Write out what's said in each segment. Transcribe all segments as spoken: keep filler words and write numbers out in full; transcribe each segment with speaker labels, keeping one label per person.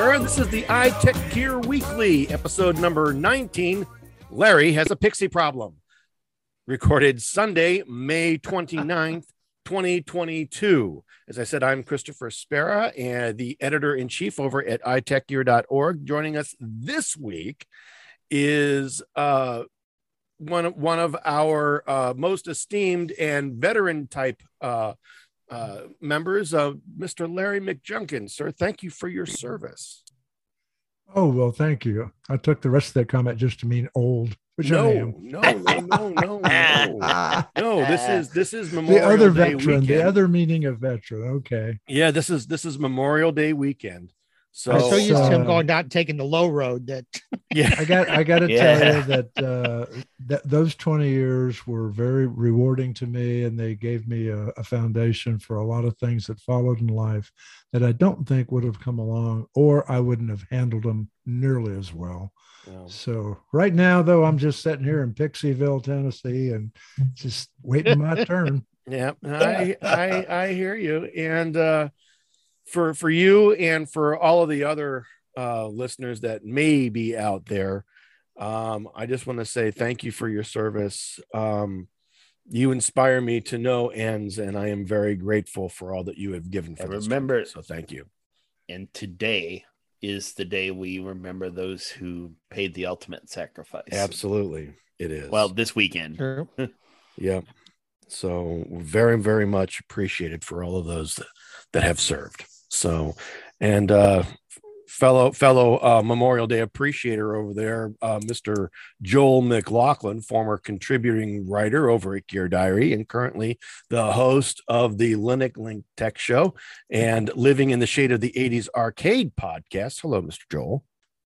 Speaker 1: Spera. This is the iTech Gear Weekly, episode number nineteen. Larry has a pixie problem. Recorded Sunday, May twenty-ninth, twenty twenty-two. As I said, I'm Christopher Spera, and the editor-in-chief over at i tech gear dot org. Joining us this week is uh, one, one of our uh, most esteemed and veteran-type uh, uh, members, uh, Mister Larry McJunkin. Sir, thank you for your service.
Speaker 2: Oh, well, thank you. I took the rest of that comment just to mean old, which
Speaker 1: no,
Speaker 2: I am.
Speaker 1: No, no, no, no, no. No, this is this is Memorial
Speaker 2: the other
Speaker 1: Day
Speaker 2: veteran,
Speaker 1: weekend.
Speaker 2: the other meaning of veteran. Okay.
Speaker 1: Yeah, this is this is Memorial Day weekend. So
Speaker 3: I'm so used to him
Speaker 2: uh,
Speaker 3: going not taking the low road that
Speaker 1: yeah,
Speaker 2: I got I got to
Speaker 4: Yeah.
Speaker 2: tell you that uh, that those twenty years were very rewarding to me, and they gave me a, a foundation for a lot of things that followed in life that I don't think would have come along, or I wouldn't have handled them nearly as well.
Speaker 1: Yeah.
Speaker 2: So right now, though, I'm just sitting here in Pixieville, Tennessee, and just waiting my turn.
Speaker 1: Yeah, I I I hear you. And uh for for you and for all of the other uh listeners that may be out there, um, I just want to say thank you for your service. Um, you inspire me to no ends, and I am very grateful for all that you have given for
Speaker 4: I
Speaker 1: this
Speaker 4: remember-
Speaker 1: country. So thank you.
Speaker 4: And today is the day we remember those who paid the ultimate sacrifice.
Speaker 1: Absolutely, it is.
Speaker 4: Well, this weekend.
Speaker 3: Sure.
Speaker 1: Yeah. So very, very much appreciated for all of those that, that have served. So, and uh, fellow fellow uh, Memorial Day appreciator over there, uh, Mister Joel McLaughlin, former contributing writer over at Gear Diary and currently the host of the Linux Link Tech Show and Living in the Shade of the eighties Arcade podcast. Hello, Mister Joel.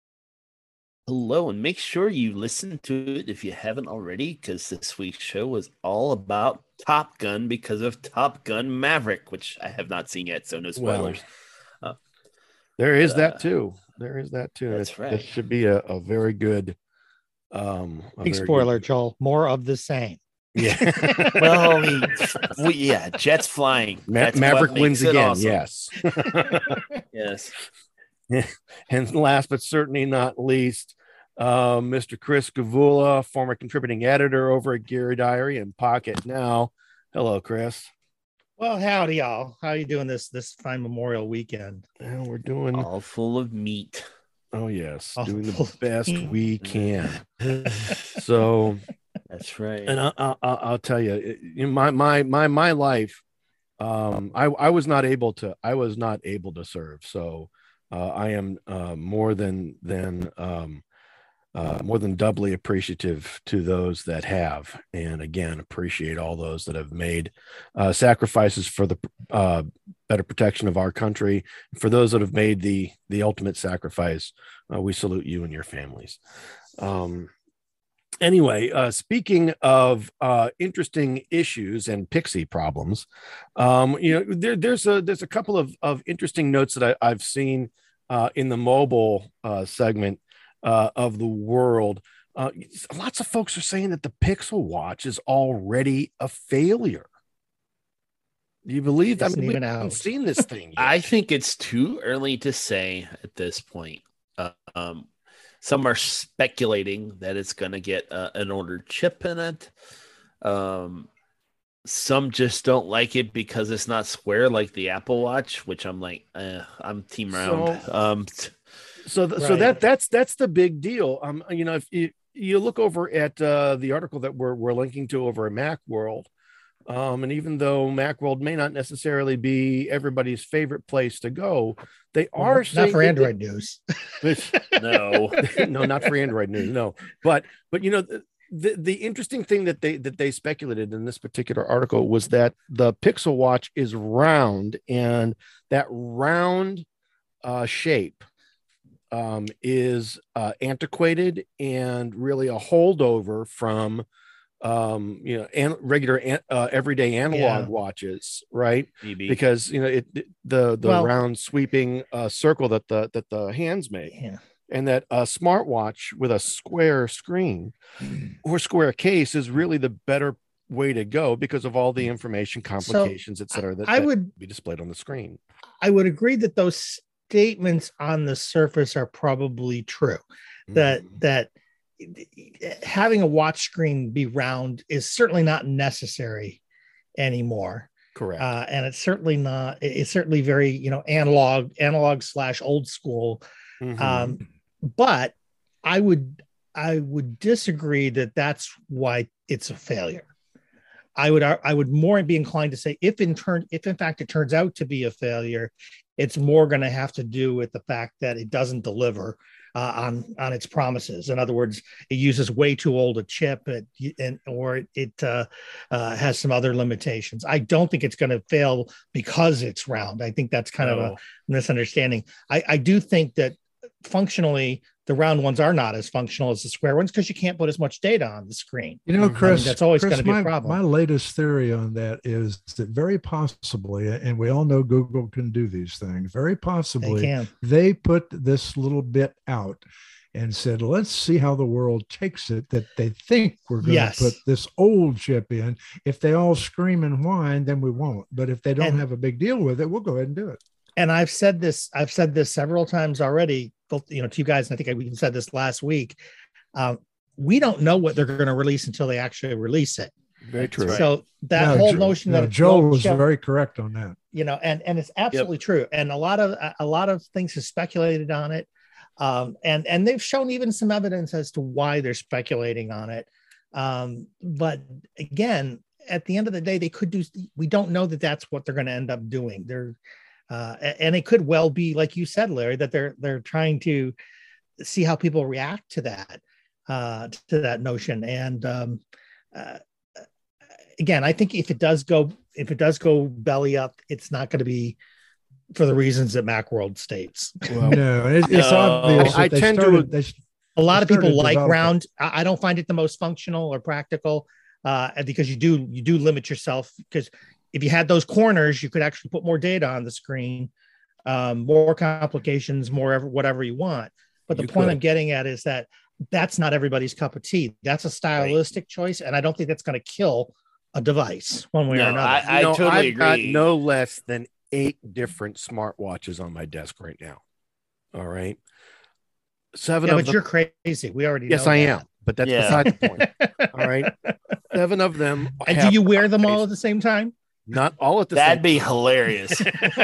Speaker 4: Hello, and make sure you listen to it if you haven't already, because this week's show was all about Top Gun because of Top Gun Maverick, which I have not seen yet, so no spoilers.
Speaker 1: Well, there is
Speaker 4: uh,
Speaker 1: that too. There is that too.
Speaker 4: That's
Speaker 1: It,
Speaker 4: right.
Speaker 1: It should be a, a very good. Um, a
Speaker 3: big
Speaker 1: very
Speaker 3: spoiler,
Speaker 1: good-
Speaker 3: Joel. More of the same.
Speaker 1: Yeah.
Speaker 4: Well, we, we, yeah, jets flying.
Speaker 1: Ma-
Speaker 4: That's
Speaker 1: Maverick
Speaker 4: what
Speaker 1: wins
Speaker 4: makes it
Speaker 1: again.
Speaker 4: awesome.
Speaker 1: Yes.
Speaker 4: Yes.
Speaker 1: And last but certainly not least, uh, Mister Chris Gavula, former contributing editor over at Gear Diary and Pocket Now. Hello, Chris.
Speaker 3: Well, howdy, y'all. How you doing this this fine Memorial weekend?
Speaker 1: Well, we're doing.
Speaker 4: All full of meat.
Speaker 1: Oh yes,
Speaker 3: All
Speaker 1: doing
Speaker 3: full
Speaker 1: the
Speaker 3: of
Speaker 1: best
Speaker 3: meat.
Speaker 1: we can. So,
Speaker 4: That's right.
Speaker 1: and I, I, I- I'll tell you, it- in my my my my life, um, I I was not able to. I was not able to serve. So, uh, I am uh, more than than. Um, Uh, more than doubly appreciative to those that have, and again appreciate all those that have made uh, sacrifices for the uh, better protection of our country. For those that have made the the ultimate sacrifice, uh, we salute you and your families. Um, anyway, uh, speaking of uh, interesting issues and pixie problems, um, you know, there, there's a there's a couple of of interesting notes that I, I've seen uh, in the mobile uh, segment. Uh, of the world. Uh, lots of folks are saying that the Pixel Watch is already a failure. Do you believe that? I
Speaker 3: Isn't
Speaker 1: mean, we
Speaker 3: even
Speaker 1: haven't
Speaker 3: out.
Speaker 1: seen this thing yet.
Speaker 4: I think it's too early to say at this point. Uh, um, some are speculating that it's going to get uh, an ordered chip in it. Um, some just don't like it because it's not square like the Apple Watch, which I'm like, eh, I'm team round.
Speaker 1: So-
Speaker 4: um, t-
Speaker 1: so th- so
Speaker 3: Right.
Speaker 1: that that's that's the big deal. Um, you know, if you you look over at uh, the article that we're we're linking to over at Macworld, um, and even though Macworld may not necessarily be everybody's favorite place to go, they are
Speaker 3: Not
Speaker 1: saying
Speaker 3: for
Speaker 1: that-
Speaker 3: Android news.
Speaker 4: no.
Speaker 1: no, not for Android news. No, but but you know the, the the interesting thing that they that they speculated in this particular article was that the Pixel Watch is round, and that round uh, shape um, is uh, antiquated and really a holdover from um, you know an, regular an, uh, everyday analog
Speaker 3: Yeah.
Speaker 1: watches, right?
Speaker 4: Maybe.
Speaker 1: Because you know it the the
Speaker 3: Well-
Speaker 1: round sweeping uh, circle that the that the hands make.
Speaker 3: Yeah.
Speaker 1: And that a smartwatch with a square screen or square case is really the better way to go because of all the information, complications, et cetera, that,
Speaker 3: I
Speaker 1: that
Speaker 3: would
Speaker 1: be displayed on the screen.
Speaker 3: I would agree that those statements on the surface are probably true. That
Speaker 1: Mhm.
Speaker 3: that having a watch screen be round is certainly not necessary anymore.
Speaker 1: Correct.
Speaker 3: Uh, and it's certainly not, it's certainly very, you know, analog, analog slash old school.
Speaker 1: Mhm.
Speaker 3: Um, but I would, I would disagree that that's why it's a failure. I would, I would more be inclined to say if in turn, if in fact it turns out to be a failure, it's more going to have to do with the fact that it doesn't deliver uh, on on its promises. In other words, it uses way too old a chip, it, and or it uh, uh, has some other limitations. I don't think it's going to fail because it's round. I think that's kind
Speaker 4: No.
Speaker 3: of a misunderstanding. I, I do think that functionally the round ones are not as functional as the square ones because you can't put as much data on the screen.
Speaker 2: You know,
Speaker 1: Mhm.
Speaker 2: Chris,
Speaker 3: I mean, that's always
Speaker 2: Chris,
Speaker 3: gonna be a
Speaker 2: my,
Speaker 3: problem.
Speaker 2: My latest theory on that is that very possibly, and we all know Google can do these things, very
Speaker 3: They
Speaker 2: possibly
Speaker 3: can.
Speaker 2: they put this little bit out and said, let's see how the world takes it, that they think we're going
Speaker 3: Yes.
Speaker 2: to put this old chip in. If they all scream and whine, then we won't. But if they don't
Speaker 3: And-
Speaker 2: have a big deal with it, we'll go ahead and do it.
Speaker 3: And I've said this, I've said this several times already, both, you know, to you guys, and I think I even said this last week. Um, we don't know what they're going to release until they actually release it.
Speaker 1: Very
Speaker 4: That's
Speaker 1: true.
Speaker 4: right.
Speaker 3: So that
Speaker 2: No,
Speaker 3: whole
Speaker 2: Jo-
Speaker 3: notion
Speaker 2: no,
Speaker 3: that it's
Speaker 2: Joel
Speaker 3: no
Speaker 2: was
Speaker 3: chip,
Speaker 2: very correct on that.
Speaker 3: you know, and and it's absolutely true. And a lot of a lot of things have speculated on it, um, and and they've shown even some evidence as to why they're speculating on it. Um, but again, at the end of the day, they could do. We don't know that that's what they're going to end up doing. They're uh, a- and it could well be, like you said, Larry, that they're they're trying to see how people react to that uh, to that notion. And um, uh, again, I think if it does go if it does go belly up, it's not going to be for the reasons that Macworld states.
Speaker 1: Well,
Speaker 2: No, it's, it's
Speaker 4: No.
Speaker 2: obvious.
Speaker 1: I- I
Speaker 2: that they
Speaker 1: tend to-
Speaker 2: started, they,
Speaker 3: A lot of
Speaker 2: started
Speaker 3: people like
Speaker 2: developing-
Speaker 3: round. I I don't find it the most functional or practical uh, because you do you do limit yourself, because if you had those corners, you could actually put more data on the screen, um, more complications, more ever, whatever you want. But the
Speaker 1: You
Speaker 3: point
Speaker 1: could.
Speaker 3: I'm getting at is that that's not everybody's cup of tea. That's a stylistic choice, and I don't think that's going to kill a device one way or
Speaker 4: No,
Speaker 3: another.
Speaker 4: I-
Speaker 1: You know,
Speaker 4: totally
Speaker 1: I've got
Speaker 4: agree.
Speaker 1: no less than eight different smartwatches on my desk right now. All right. Seven
Speaker 3: yeah,
Speaker 1: of
Speaker 3: but
Speaker 1: them.
Speaker 3: you're crazy. We already
Speaker 1: Yes,
Speaker 3: know
Speaker 1: I
Speaker 3: that.
Speaker 1: am. But that's
Speaker 4: Yeah.
Speaker 1: beside the point. All right. Seven of them.
Speaker 3: And do
Speaker 1: have
Speaker 3: you wear them all at
Speaker 1: applications.
Speaker 3: the same time?
Speaker 1: Not all at the
Speaker 4: That'd
Speaker 1: same
Speaker 4: be
Speaker 1: time.
Speaker 4: hilarious.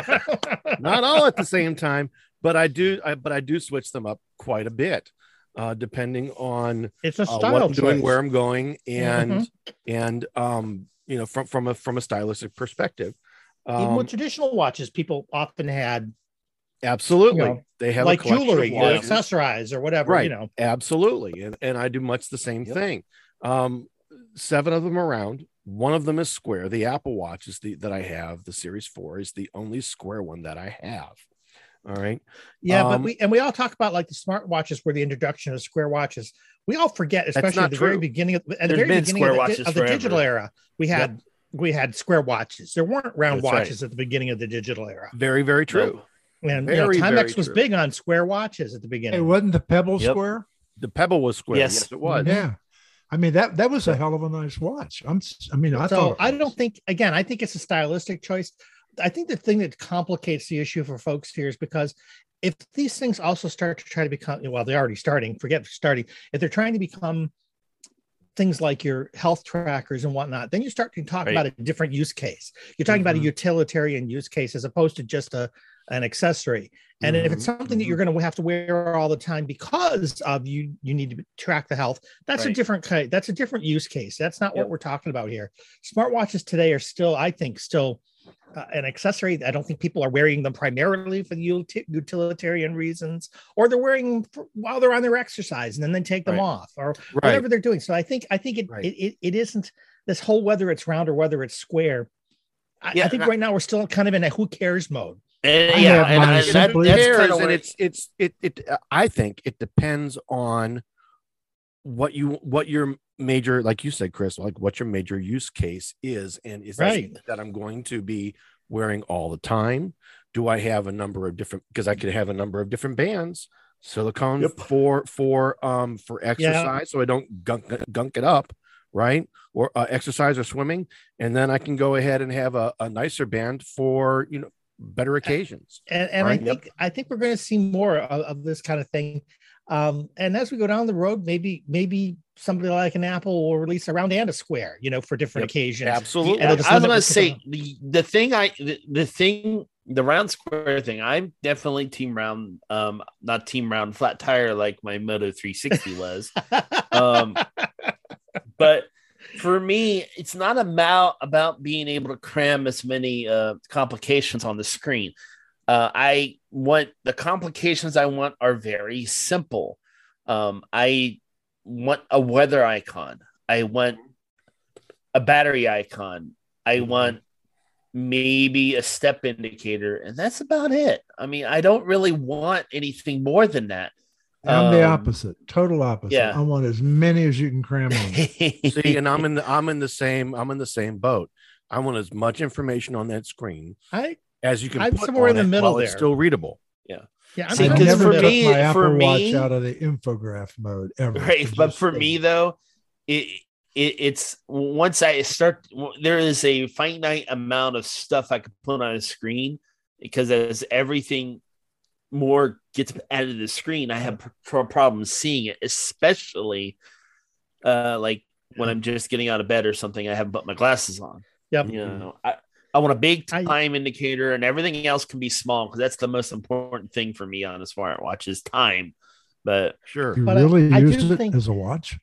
Speaker 1: Not all at the same time, but I do. I, but I do switch them up quite a bit, uh, depending on
Speaker 3: It's a
Speaker 1: uh,
Speaker 3: style
Speaker 1: what I'm doing,
Speaker 3: choice.
Speaker 1: where I'm going, and
Speaker 3: Mhm.
Speaker 1: and um, you know, from from a from a stylistic perspective.
Speaker 3: Even
Speaker 1: Um,
Speaker 3: with traditional watches, people often had
Speaker 1: absolutely,
Speaker 3: you know,
Speaker 1: they have
Speaker 3: like
Speaker 1: a collection
Speaker 3: jewelry,
Speaker 1: of
Speaker 3: you know,
Speaker 1: watches.
Speaker 3: accessorize or whatever,
Speaker 1: Right.
Speaker 3: you know.
Speaker 1: Absolutely, and and I do much the same
Speaker 4: Yep.
Speaker 1: thing. Um, seven of them around. One of them is square. The Apple Watch is the that I have. The Series Four is the only square one that I have. All right.
Speaker 3: Yeah, but
Speaker 1: Um,
Speaker 3: we and we all talk about like the smart watches were the introduction of square watches. We all forget, especially
Speaker 1: not
Speaker 3: at the very
Speaker 1: true.
Speaker 3: beginning of at the
Speaker 4: There's
Speaker 3: very
Speaker 4: been
Speaker 3: beginning
Speaker 4: square
Speaker 3: of the,
Speaker 4: watches
Speaker 3: of the
Speaker 4: forever.
Speaker 3: digital era. We had we had square watches. There weren't round
Speaker 4: That's right.
Speaker 3: watches at the beginning of the digital era.
Speaker 1: Very, very true.
Speaker 3: And you know,
Speaker 1: Very, very
Speaker 3: Timex was
Speaker 1: true.
Speaker 3: big on square watches at the beginning.
Speaker 2: Hey, wasn't the Pebble
Speaker 4: Yep.
Speaker 2: Square?
Speaker 1: The Pebble was square.
Speaker 4: Yes.
Speaker 1: Yes, it was.
Speaker 2: Yeah. I mean, that that was a hell of a nice watch. I'm s- I mean, I
Speaker 3: so
Speaker 2: thought it
Speaker 3: I
Speaker 2: was.
Speaker 3: don't think, again, I think it's a stylistic choice. I think the thing that complicates the issue for folks here is because if these things also start to try to become, well, they're already starting, forget starting, if they're trying to become things like your health trackers and whatnot, then you start to talk
Speaker 4: Right.
Speaker 3: about a different use case. You're talking about a
Speaker 1: Mhm.
Speaker 3: utilitarian use case as opposed to just a an accessory. And if it's
Speaker 1: Mhm,
Speaker 3: something that you're going to have to wear all the time because of you, you need to track the health. That's a
Speaker 4: Right.
Speaker 3: different kind. That's a different use case. That's not
Speaker 4: Yep.
Speaker 3: what we're talking about here. Smartwatches today are still, I think, still uh, an accessory. I don't think people are wearing them primarily for the uti- utilitarian reasons, or they're wearing them for, while they're on their exercise and then they take them
Speaker 4: Right.
Speaker 3: off, or
Speaker 1: Right.
Speaker 3: whatever they're doing. So I think I think it,
Speaker 1: Right.
Speaker 3: it, it it isn't this whole whether it's round or whether it's square. I,
Speaker 4: Yeah,
Speaker 3: I think
Speaker 4: I-
Speaker 3: right now we're still kind of in a who cares mode.
Speaker 4: And,
Speaker 2: I
Speaker 4: yeah,
Speaker 2: have
Speaker 4: and,
Speaker 2: mine
Speaker 4: and that,
Speaker 2: simply-
Speaker 4: that's
Speaker 1: cares,
Speaker 4: kind of
Speaker 1: and
Speaker 4: where
Speaker 1: it's it's it it uh, I think it depends on what you what your major, like you said, Chris, like what your major use case is, and is that
Speaker 3: Right.
Speaker 1: something that I'm going to be wearing all the time? Do I have a number of different, because I could have a number of different bands, silicone
Speaker 4: Yep.
Speaker 1: for for um for exercise, so I don't gunk gunk it up, right? Or uh, exercise or swimming, and then I can go ahead and have a, a nicer band for, you know, better occasions.
Speaker 3: And, and
Speaker 1: right?
Speaker 3: I think yep. I think we're going to see more of, of this kind of thing. Um, and as we go down the road, maybe maybe somebody like an Apple will release a round and a square, you know, for different yep. occasions.
Speaker 1: Absolutely.
Speaker 4: And I was going to say the, the thing I the, the thing the round square thing. I'm definitely team round, um, not team round flat tire like my Moto three sixty was. um, but for me, it's not about about being able to cram as many uh, complications on the screen. Uh, I want the complications I want are very simple. Um, I want a weather icon. I want a battery icon. I want maybe a step indicator, and that's about it. I mean, I don't really want anything more than that.
Speaker 2: I'm
Speaker 4: um,
Speaker 2: the opposite, total opposite.
Speaker 4: Yeah.
Speaker 2: I want as many as you can cram on.
Speaker 1: See, and I'm in the I'm in the same I'm in the same boat. I want as much information on that screen
Speaker 3: I
Speaker 1: as you can.
Speaker 3: I'm
Speaker 1: put
Speaker 3: somewhere in the middle there.
Speaker 1: It's still readable.
Speaker 4: Yeah.
Speaker 3: Yeah. I'm
Speaker 4: See,
Speaker 2: I
Speaker 4: because
Speaker 2: never
Speaker 4: for
Speaker 2: took
Speaker 4: me-
Speaker 2: my Apple
Speaker 4: for
Speaker 2: Watch
Speaker 4: me-
Speaker 2: out of the infograph mode ever.
Speaker 4: Right,
Speaker 2: It
Speaker 4: but
Speaker 2: just
Speaker 4: for
Speaker 2: stayed.
Speaker 4: me though, it, it it's once I start, there is a finite amount of stuff I can put on a screen, because as everything more gets added to the screen, I have pro- problems seeing it, especially uh, like when I'm just getting out of bed or something. I haven't put my glasses on.
Speaker 3: Yep.
Speaker 4: You know, I, I want a big
Speaker 3: I-
Speaker 4: time indicator, and everything else can be small, because that's the most important thing for me on a smartwatch is time. But
Speaker 1: Sure.
Speaker 2: You
Speaker 3: But I-
Speaker 2: really
Speaker 3: I do
Speaker 2: used it
Speaker 3: think-
Speaker 2: as a watch?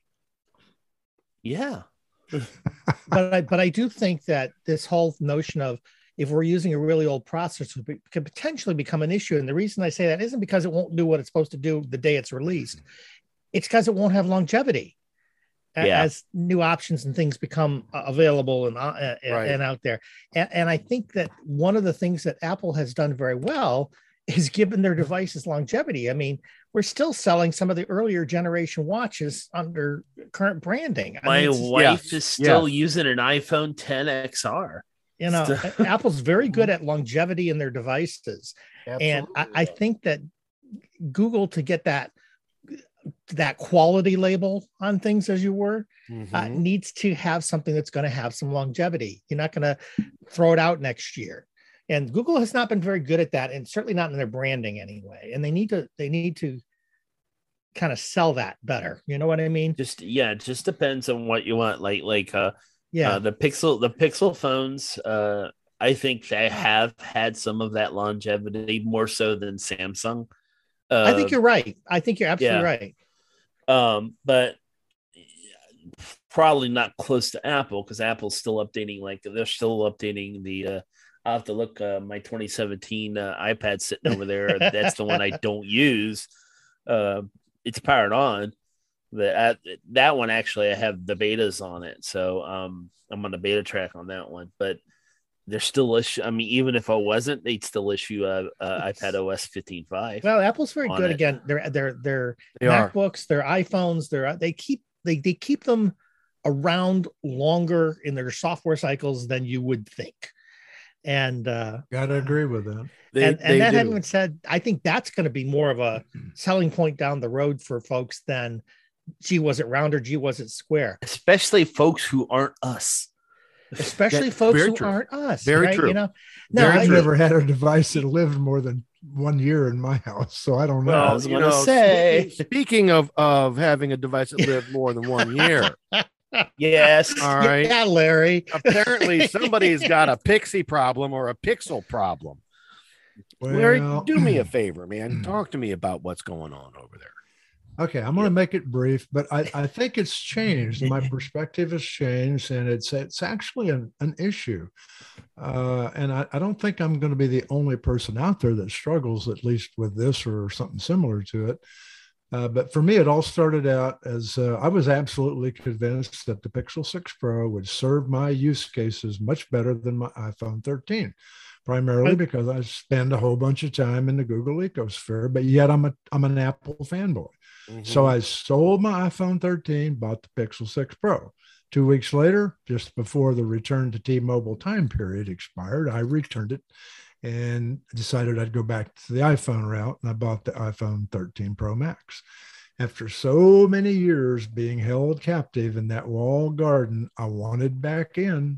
Speaker 4: yeah,
Speaker 3: but I but I do think that this whole notion of if we're using a really old processor be- could potentially become an issue. And the reason I say that isn't because it won't do what it's supposed to do the day it's released. It's because it won't have longevity a-
Speaker 4: Yeah.
Speaker 3: as new options and things become uh, available and uh, uh,
Speaker 1: Right.
Speaker 3: and out there. And, and I think that one of the things that Apple has done very well is given their devices longevity. I mean, we're still selling some of the earlier generation watches under current branding. I
Speaker 4: my
Speaker 3: mean, it's-
Speaker 4: wife
Speaker 1: yes,
Speaker 4: is still
Speaker 1: yes.
Speaker 4: using an iPhone ten X R.
Speaker 3: you know,
Speaker 4: Still-
Speaker 3: Apple's very good at longevity in their devices. And I, I think that Google, to get that that quality label on things as you were,
Speaker 1: Mhm.
Speaker 3: uh, needs to have something that's going to have some longevity. You're not going to throw it out next year. And Google has not been very good at that, and certainly not in their branding anyway. And they need to they need to kind of sell that better. You know what I mean?
Speaker 4: Just yeah, it just depends on what you want. Like like uh,
Speaker 3: Yeah.
Speaker 4: uh the Pixel the Pixel phones. Uh, I think they have had some of that longevity more so than Samsung. Uh,
Speaker 3: I think you're right. I think you're absolutely
Speaker 4: yeah.
Speaker 3: right.
Speaker 4: Um, but probably not close to Apple, because Apple's still updating. Like they're still updating the. Uh, I'll have to look. Uh, my twenty seventeen uh, iPad sitting over there. That's the one I don't use. Uh, it's powered on. The uh, that one actually I have the betas on it, so um, I'm on the beta track on that one. But they're still issue. I mean, even if I wasn't, they'd still issue a, a iPad O S fifteen point five.
Speaker 3: Well, Apple's very
Speaker 4: on
Speaker 3: good
Speaker 4: it.
Speaker 3: again. They're they're they're
Speaker 1: They are.
Speaker 3: MacBooks, their iPhones, they're they keep they they keep them around longer in their software cycles than you would think. And uh
Speaker 2: Gotta agree with that.
Speaker 1: They,
Speaker 3: and,
Speaker 1: they
Speaker 3: and that
Speaker 1: do.
Speaker 3: having been said, I think that's going to be more of a selling point down the road for folks than gee, was it round or gee, was it square?
Speaker 4: Especially folks who aren't us.
Speaker 3: Especially
Speaker 1: That-
Speaker 3: folks
Speaker 1: very
Speaker 3: who
Speaker 1: true.
Speaker 3: aren't us.
Speaker 1: Very
Speaker 3: right?
Speaker 1: true.
Speaker 3: You know, no,
Speaker 1: Very
Speaker 3: I,
Speaker 2: I've
Speaker 1: true.
Speaker 2: never had a device that lived more than one year in my house, so I don't know.
Speaker 4: Well, I
Speaker 1: Well,
Speaker 4: was
Speaker 1: you
Speaker 4: gonna
Speaker 1: know,
Speaker 4: say-
Speaker 1: speaking, speaking of of having a device that lived more than one year,
Speaker 4: Yes.
Speaker 1: all right.
Speaker 3: yeah, Larry.
Speaker 1: Apparently, somebody's got a Pixie problem or a Pixel problem. Larry,
Speaker 2: Well,
Speaker 1: do me a favor, man. Talk to me about what's going on over there.
Speaker 2: Okay, I'm going to make it brief, but I, I think it's changed. My perspective has changed, and it's it's actually an, an issue. Uh, and I, I don't think I'm going to be the only person out there that struggles, at least with this or something similar to it. Uh, but for me, it all started out as uh, I was absolutely convinced that the Pixel six Pro would serve my use cases much better than my iPhone thirteen, primarily because I spend a whole bunch of time in the Google ecosphere, but yet I'm a I'm an Apple fanboy. So I sold my iPhone thirteen, bought the Pixel six Pro. Two weeks later, just before the return to T-Mobile time period expired, I returned it and decided I'd go back to the iPhone route, and I bought the iPhone thirteen Pro Max. After so many years being held captive in that walled garden, I wanted back in,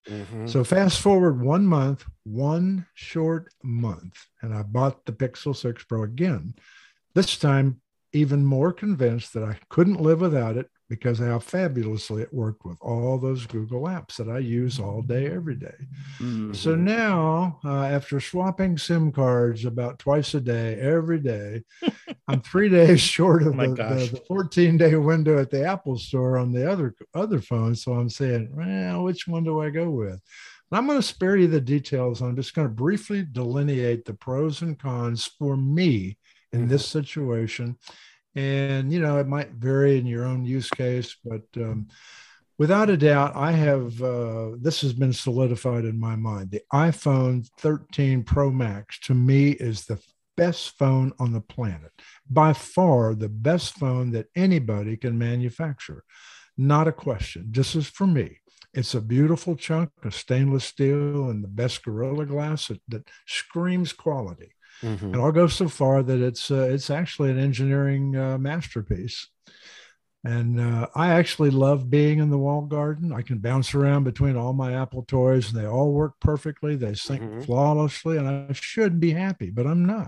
Speaker 1: Mhm.
Speaker 2: So fast forward one month, one short month, and I bought the Pixel six Pro again. This time, even more convinced that I couldn't live without it because of how fabulously it worked with all those Google apps that I use all day, every day.
Speaker 4: Mhm.
Speaker 2: So now, uh, after swapping SIM cards about twice a day, every day, I'm three days short of
Speaker 3: Oh my
Speaker 2: the,
Speaker 3: gosh.
Speaker 2: the, the fourteen day window at the Apple store on the other other phone. So I'm saying, well, which one do I go with? And I'm going to spare you the details. I'm just going to briefly delineate the pros and cons for me in
Speaker 1: Mhm.
Speaker 2: this situation. And, you know, it might vary in your own use case, but um, without a doubt, I have, uh, this has been solidified in my mind. The iPhone thirteen Pro Max to me is the best phone on the planet, by far the best phone that anybody can manufacture. Not a question. Just as for me, it's a beautiful chunk of stainless steel and the best Gorilla Glass that, that screams quality.
Speaker 1: Mhm.
Speaker 2: And I'll go so far that it's uh, it's actually an engineering uh, masterpiece. And uh, I actually love being in the walled garden. I can bounce around between all my Apple toys and they all work perfectly. They sync
Speaker 1: Mhm.
Speaker 2: flawlessly, and I should be happy, but I'm not,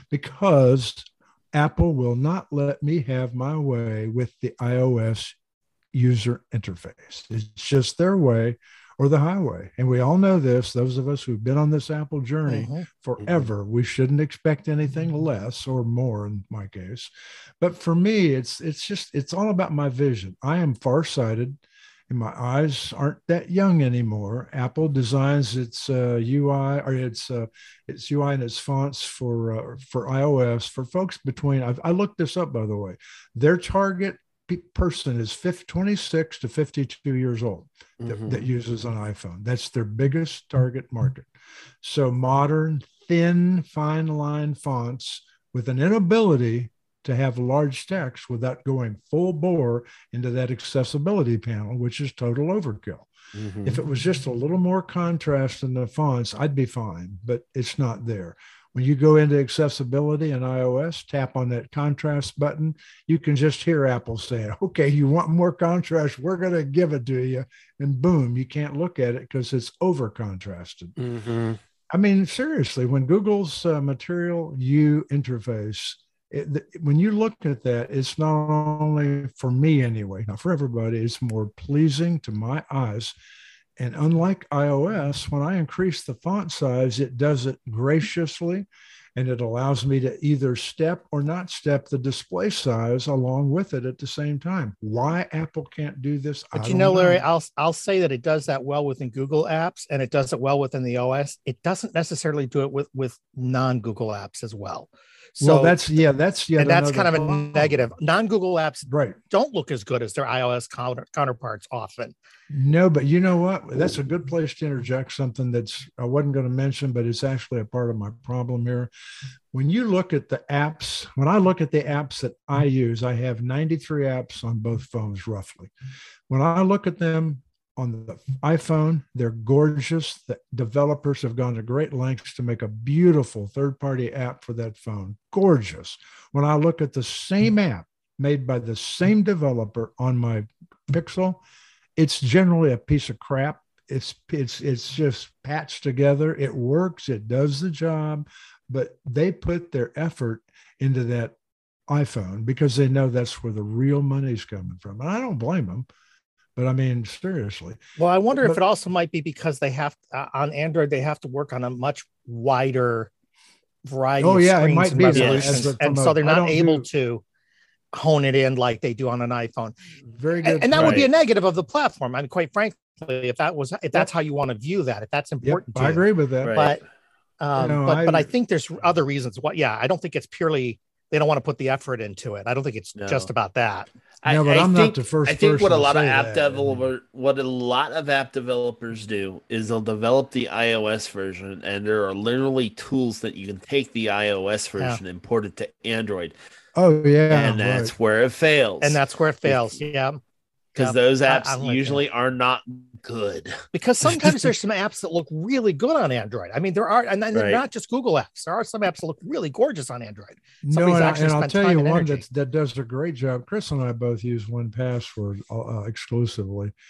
Speaker 2: because Apple will not let me have my way with the iOS user interface. It's just their way or the highway. And we all know this, those of us who've been on this Apple journey
Speaker 3: Mhm.
Speaker 2: forever, we shouldn't expect anything less or more in my case. But for me, it's it's just it's all about my vision. I am farsighted and my eyes aren't that young anymore. Apple designs its uh, U I or its uh, its U I and its fonts for uh, for iOS for folks between. I've, I looked this up, by the way. Their target person is twenty-six to fifty-two years old that,
Speaker 1: Mhm.
Speaker 2: that uses an iPhone. That's their biggest target market. So modern, thin, fine line fonts with an inability to have large text without going full bore into that accessibility panel, which is total overkill.
Speaker 1: Mhm.
Speaker 2: If it was just a little more contrast in the fonts, I'd be fine, but it's not there. When you go into accessibility in iOS, tap on that contrast button, you can just hear Apple saying, okay, you want more contrast, we're going to give it to you. And boom, you can't look at it because it's over contrasted.
Speaker 1: Mhm.
Speaker 2: I mean, seriously, when Google's uh, Material U interface, it, the, when you look at that, it's not only for me anyway, not for everybody, it's more pleasing to my eyes. And unlike iOS, when I increase the font size, it does it graciously, and it allows me to either step or not step the display size along with it at the same time. Why Apple can't do this,
Speaker 3: But
Speaker 2: I
Speaker 3: you
Speaker 2: don't
Speaker 3: know, Larry,
Speaker 2: know.
Speaker 3: I'll I'll say that it does that well within Google apps, and it does it well within the O S. It doesn't necessarily do it with with non-Google apps as well. So
Speaker 2: Well, that's yeah, that's yet
Speaker 3: and that's
Speaker 2: another
Speaker 3: kind of a
Speaker 2: problem.
Speaker 3: negative. Non-Google apps
Speaker 2: Right.
Speaker 3: don't look as good as their iOS counter, counterparts often.
Speaker 2: No, but you know what? That's a good place to interject something that's I wasn't going to mention, but it's actually a part of my problem here. When you look at the apps, when I look at the apps that I use, I have ninety-three apps on both phones roughly. When I look at them on the iPhone, they're gorgeous. The developers have gone to great lengths to make a beautiful third-party app for that phone. Gorgeous. When I look at the same app made by the same developer on my Pixel, it's generally a piece of crap. It's it's it's just patched together. It works. It does the job, but they put their effort into that iPhone because they know that's where the real money's coming from. And I don't blame them. But I mean, seriously.
Speaker 3: Well, I wonder
Speaker 2: but,
Speaker 3: if it also might be because they have uh, on Android they have to work on a much wider variety
Speaker 2: oh,
Speaker 3: of
Speaker 2: yeah, it
Speaker 3: screens
Speaker 2: might
Speaker 3: and
Speaker 2: be
Speaker 3: resolutions,
Speaker 2: that.
Speaker 3: and
Speaker 2: A,
Speaker 3: so they're not able
Speaker 2: do,
Speaker 3: to hone it in like they do on an iPhone.
Speaker 2: Very good.
Speaker 3: And, and that
Speaker 4: right.
Speaker 3: would be a negative of the platform. I mean, quite frankly, if that was if that's
Speaker 2: yep.
Speaker 3: how you want to view that, if that's important
Speaker 2: yep,
Speaker 3: to
Speaker 2: I
Speaker 3: you.
Speaker 2: agree with that.
Speaker 3: Right. But um,
Speaker 2: you know,
Speaker 3: but
Speaker 2: I,
Speaker 3: but I think there's other reasons. What? Yeah, I don't think it's purely they don't want to put the effort into it. I don't think it's
Speaker 4: No.
Speaker 3: just about that.
Speaker 4: I,
Speaker 2: no, but
Speaker 4: I
Speaker 2: I'm
Speaker 4: think,
Speaker 2: not the first
Speaker 4: I think what a lot of app
Speaker 2: that.
Speaker 4: developer, what a lot of app developers do is they'll develop the iOS version, and there are literally tools that you can take the iOS version yeah. and port it to Android.
Speaker 2: Oh yeah,
Speaker 4: and that's
Speaker 2: right.
Speaker 4: where it fails.
Speaker 3: And that's where it fails. If, yeah,
Speaker 4: because
Speaker 3: yeah.
Speaker 4: those apps
Speaker 3: I,
Speaker 4: usually are not good.
Speaker 3: Because sometimes there's some apps that look really good on Android. I mean, there are, and they're right. not just Google apps. There are some apps that look really gorgeous on Android.
Speaker 2: Somebody's no, and, and I'll tell you one that that does a great job. Chris and I both use one Password uh, exclusively,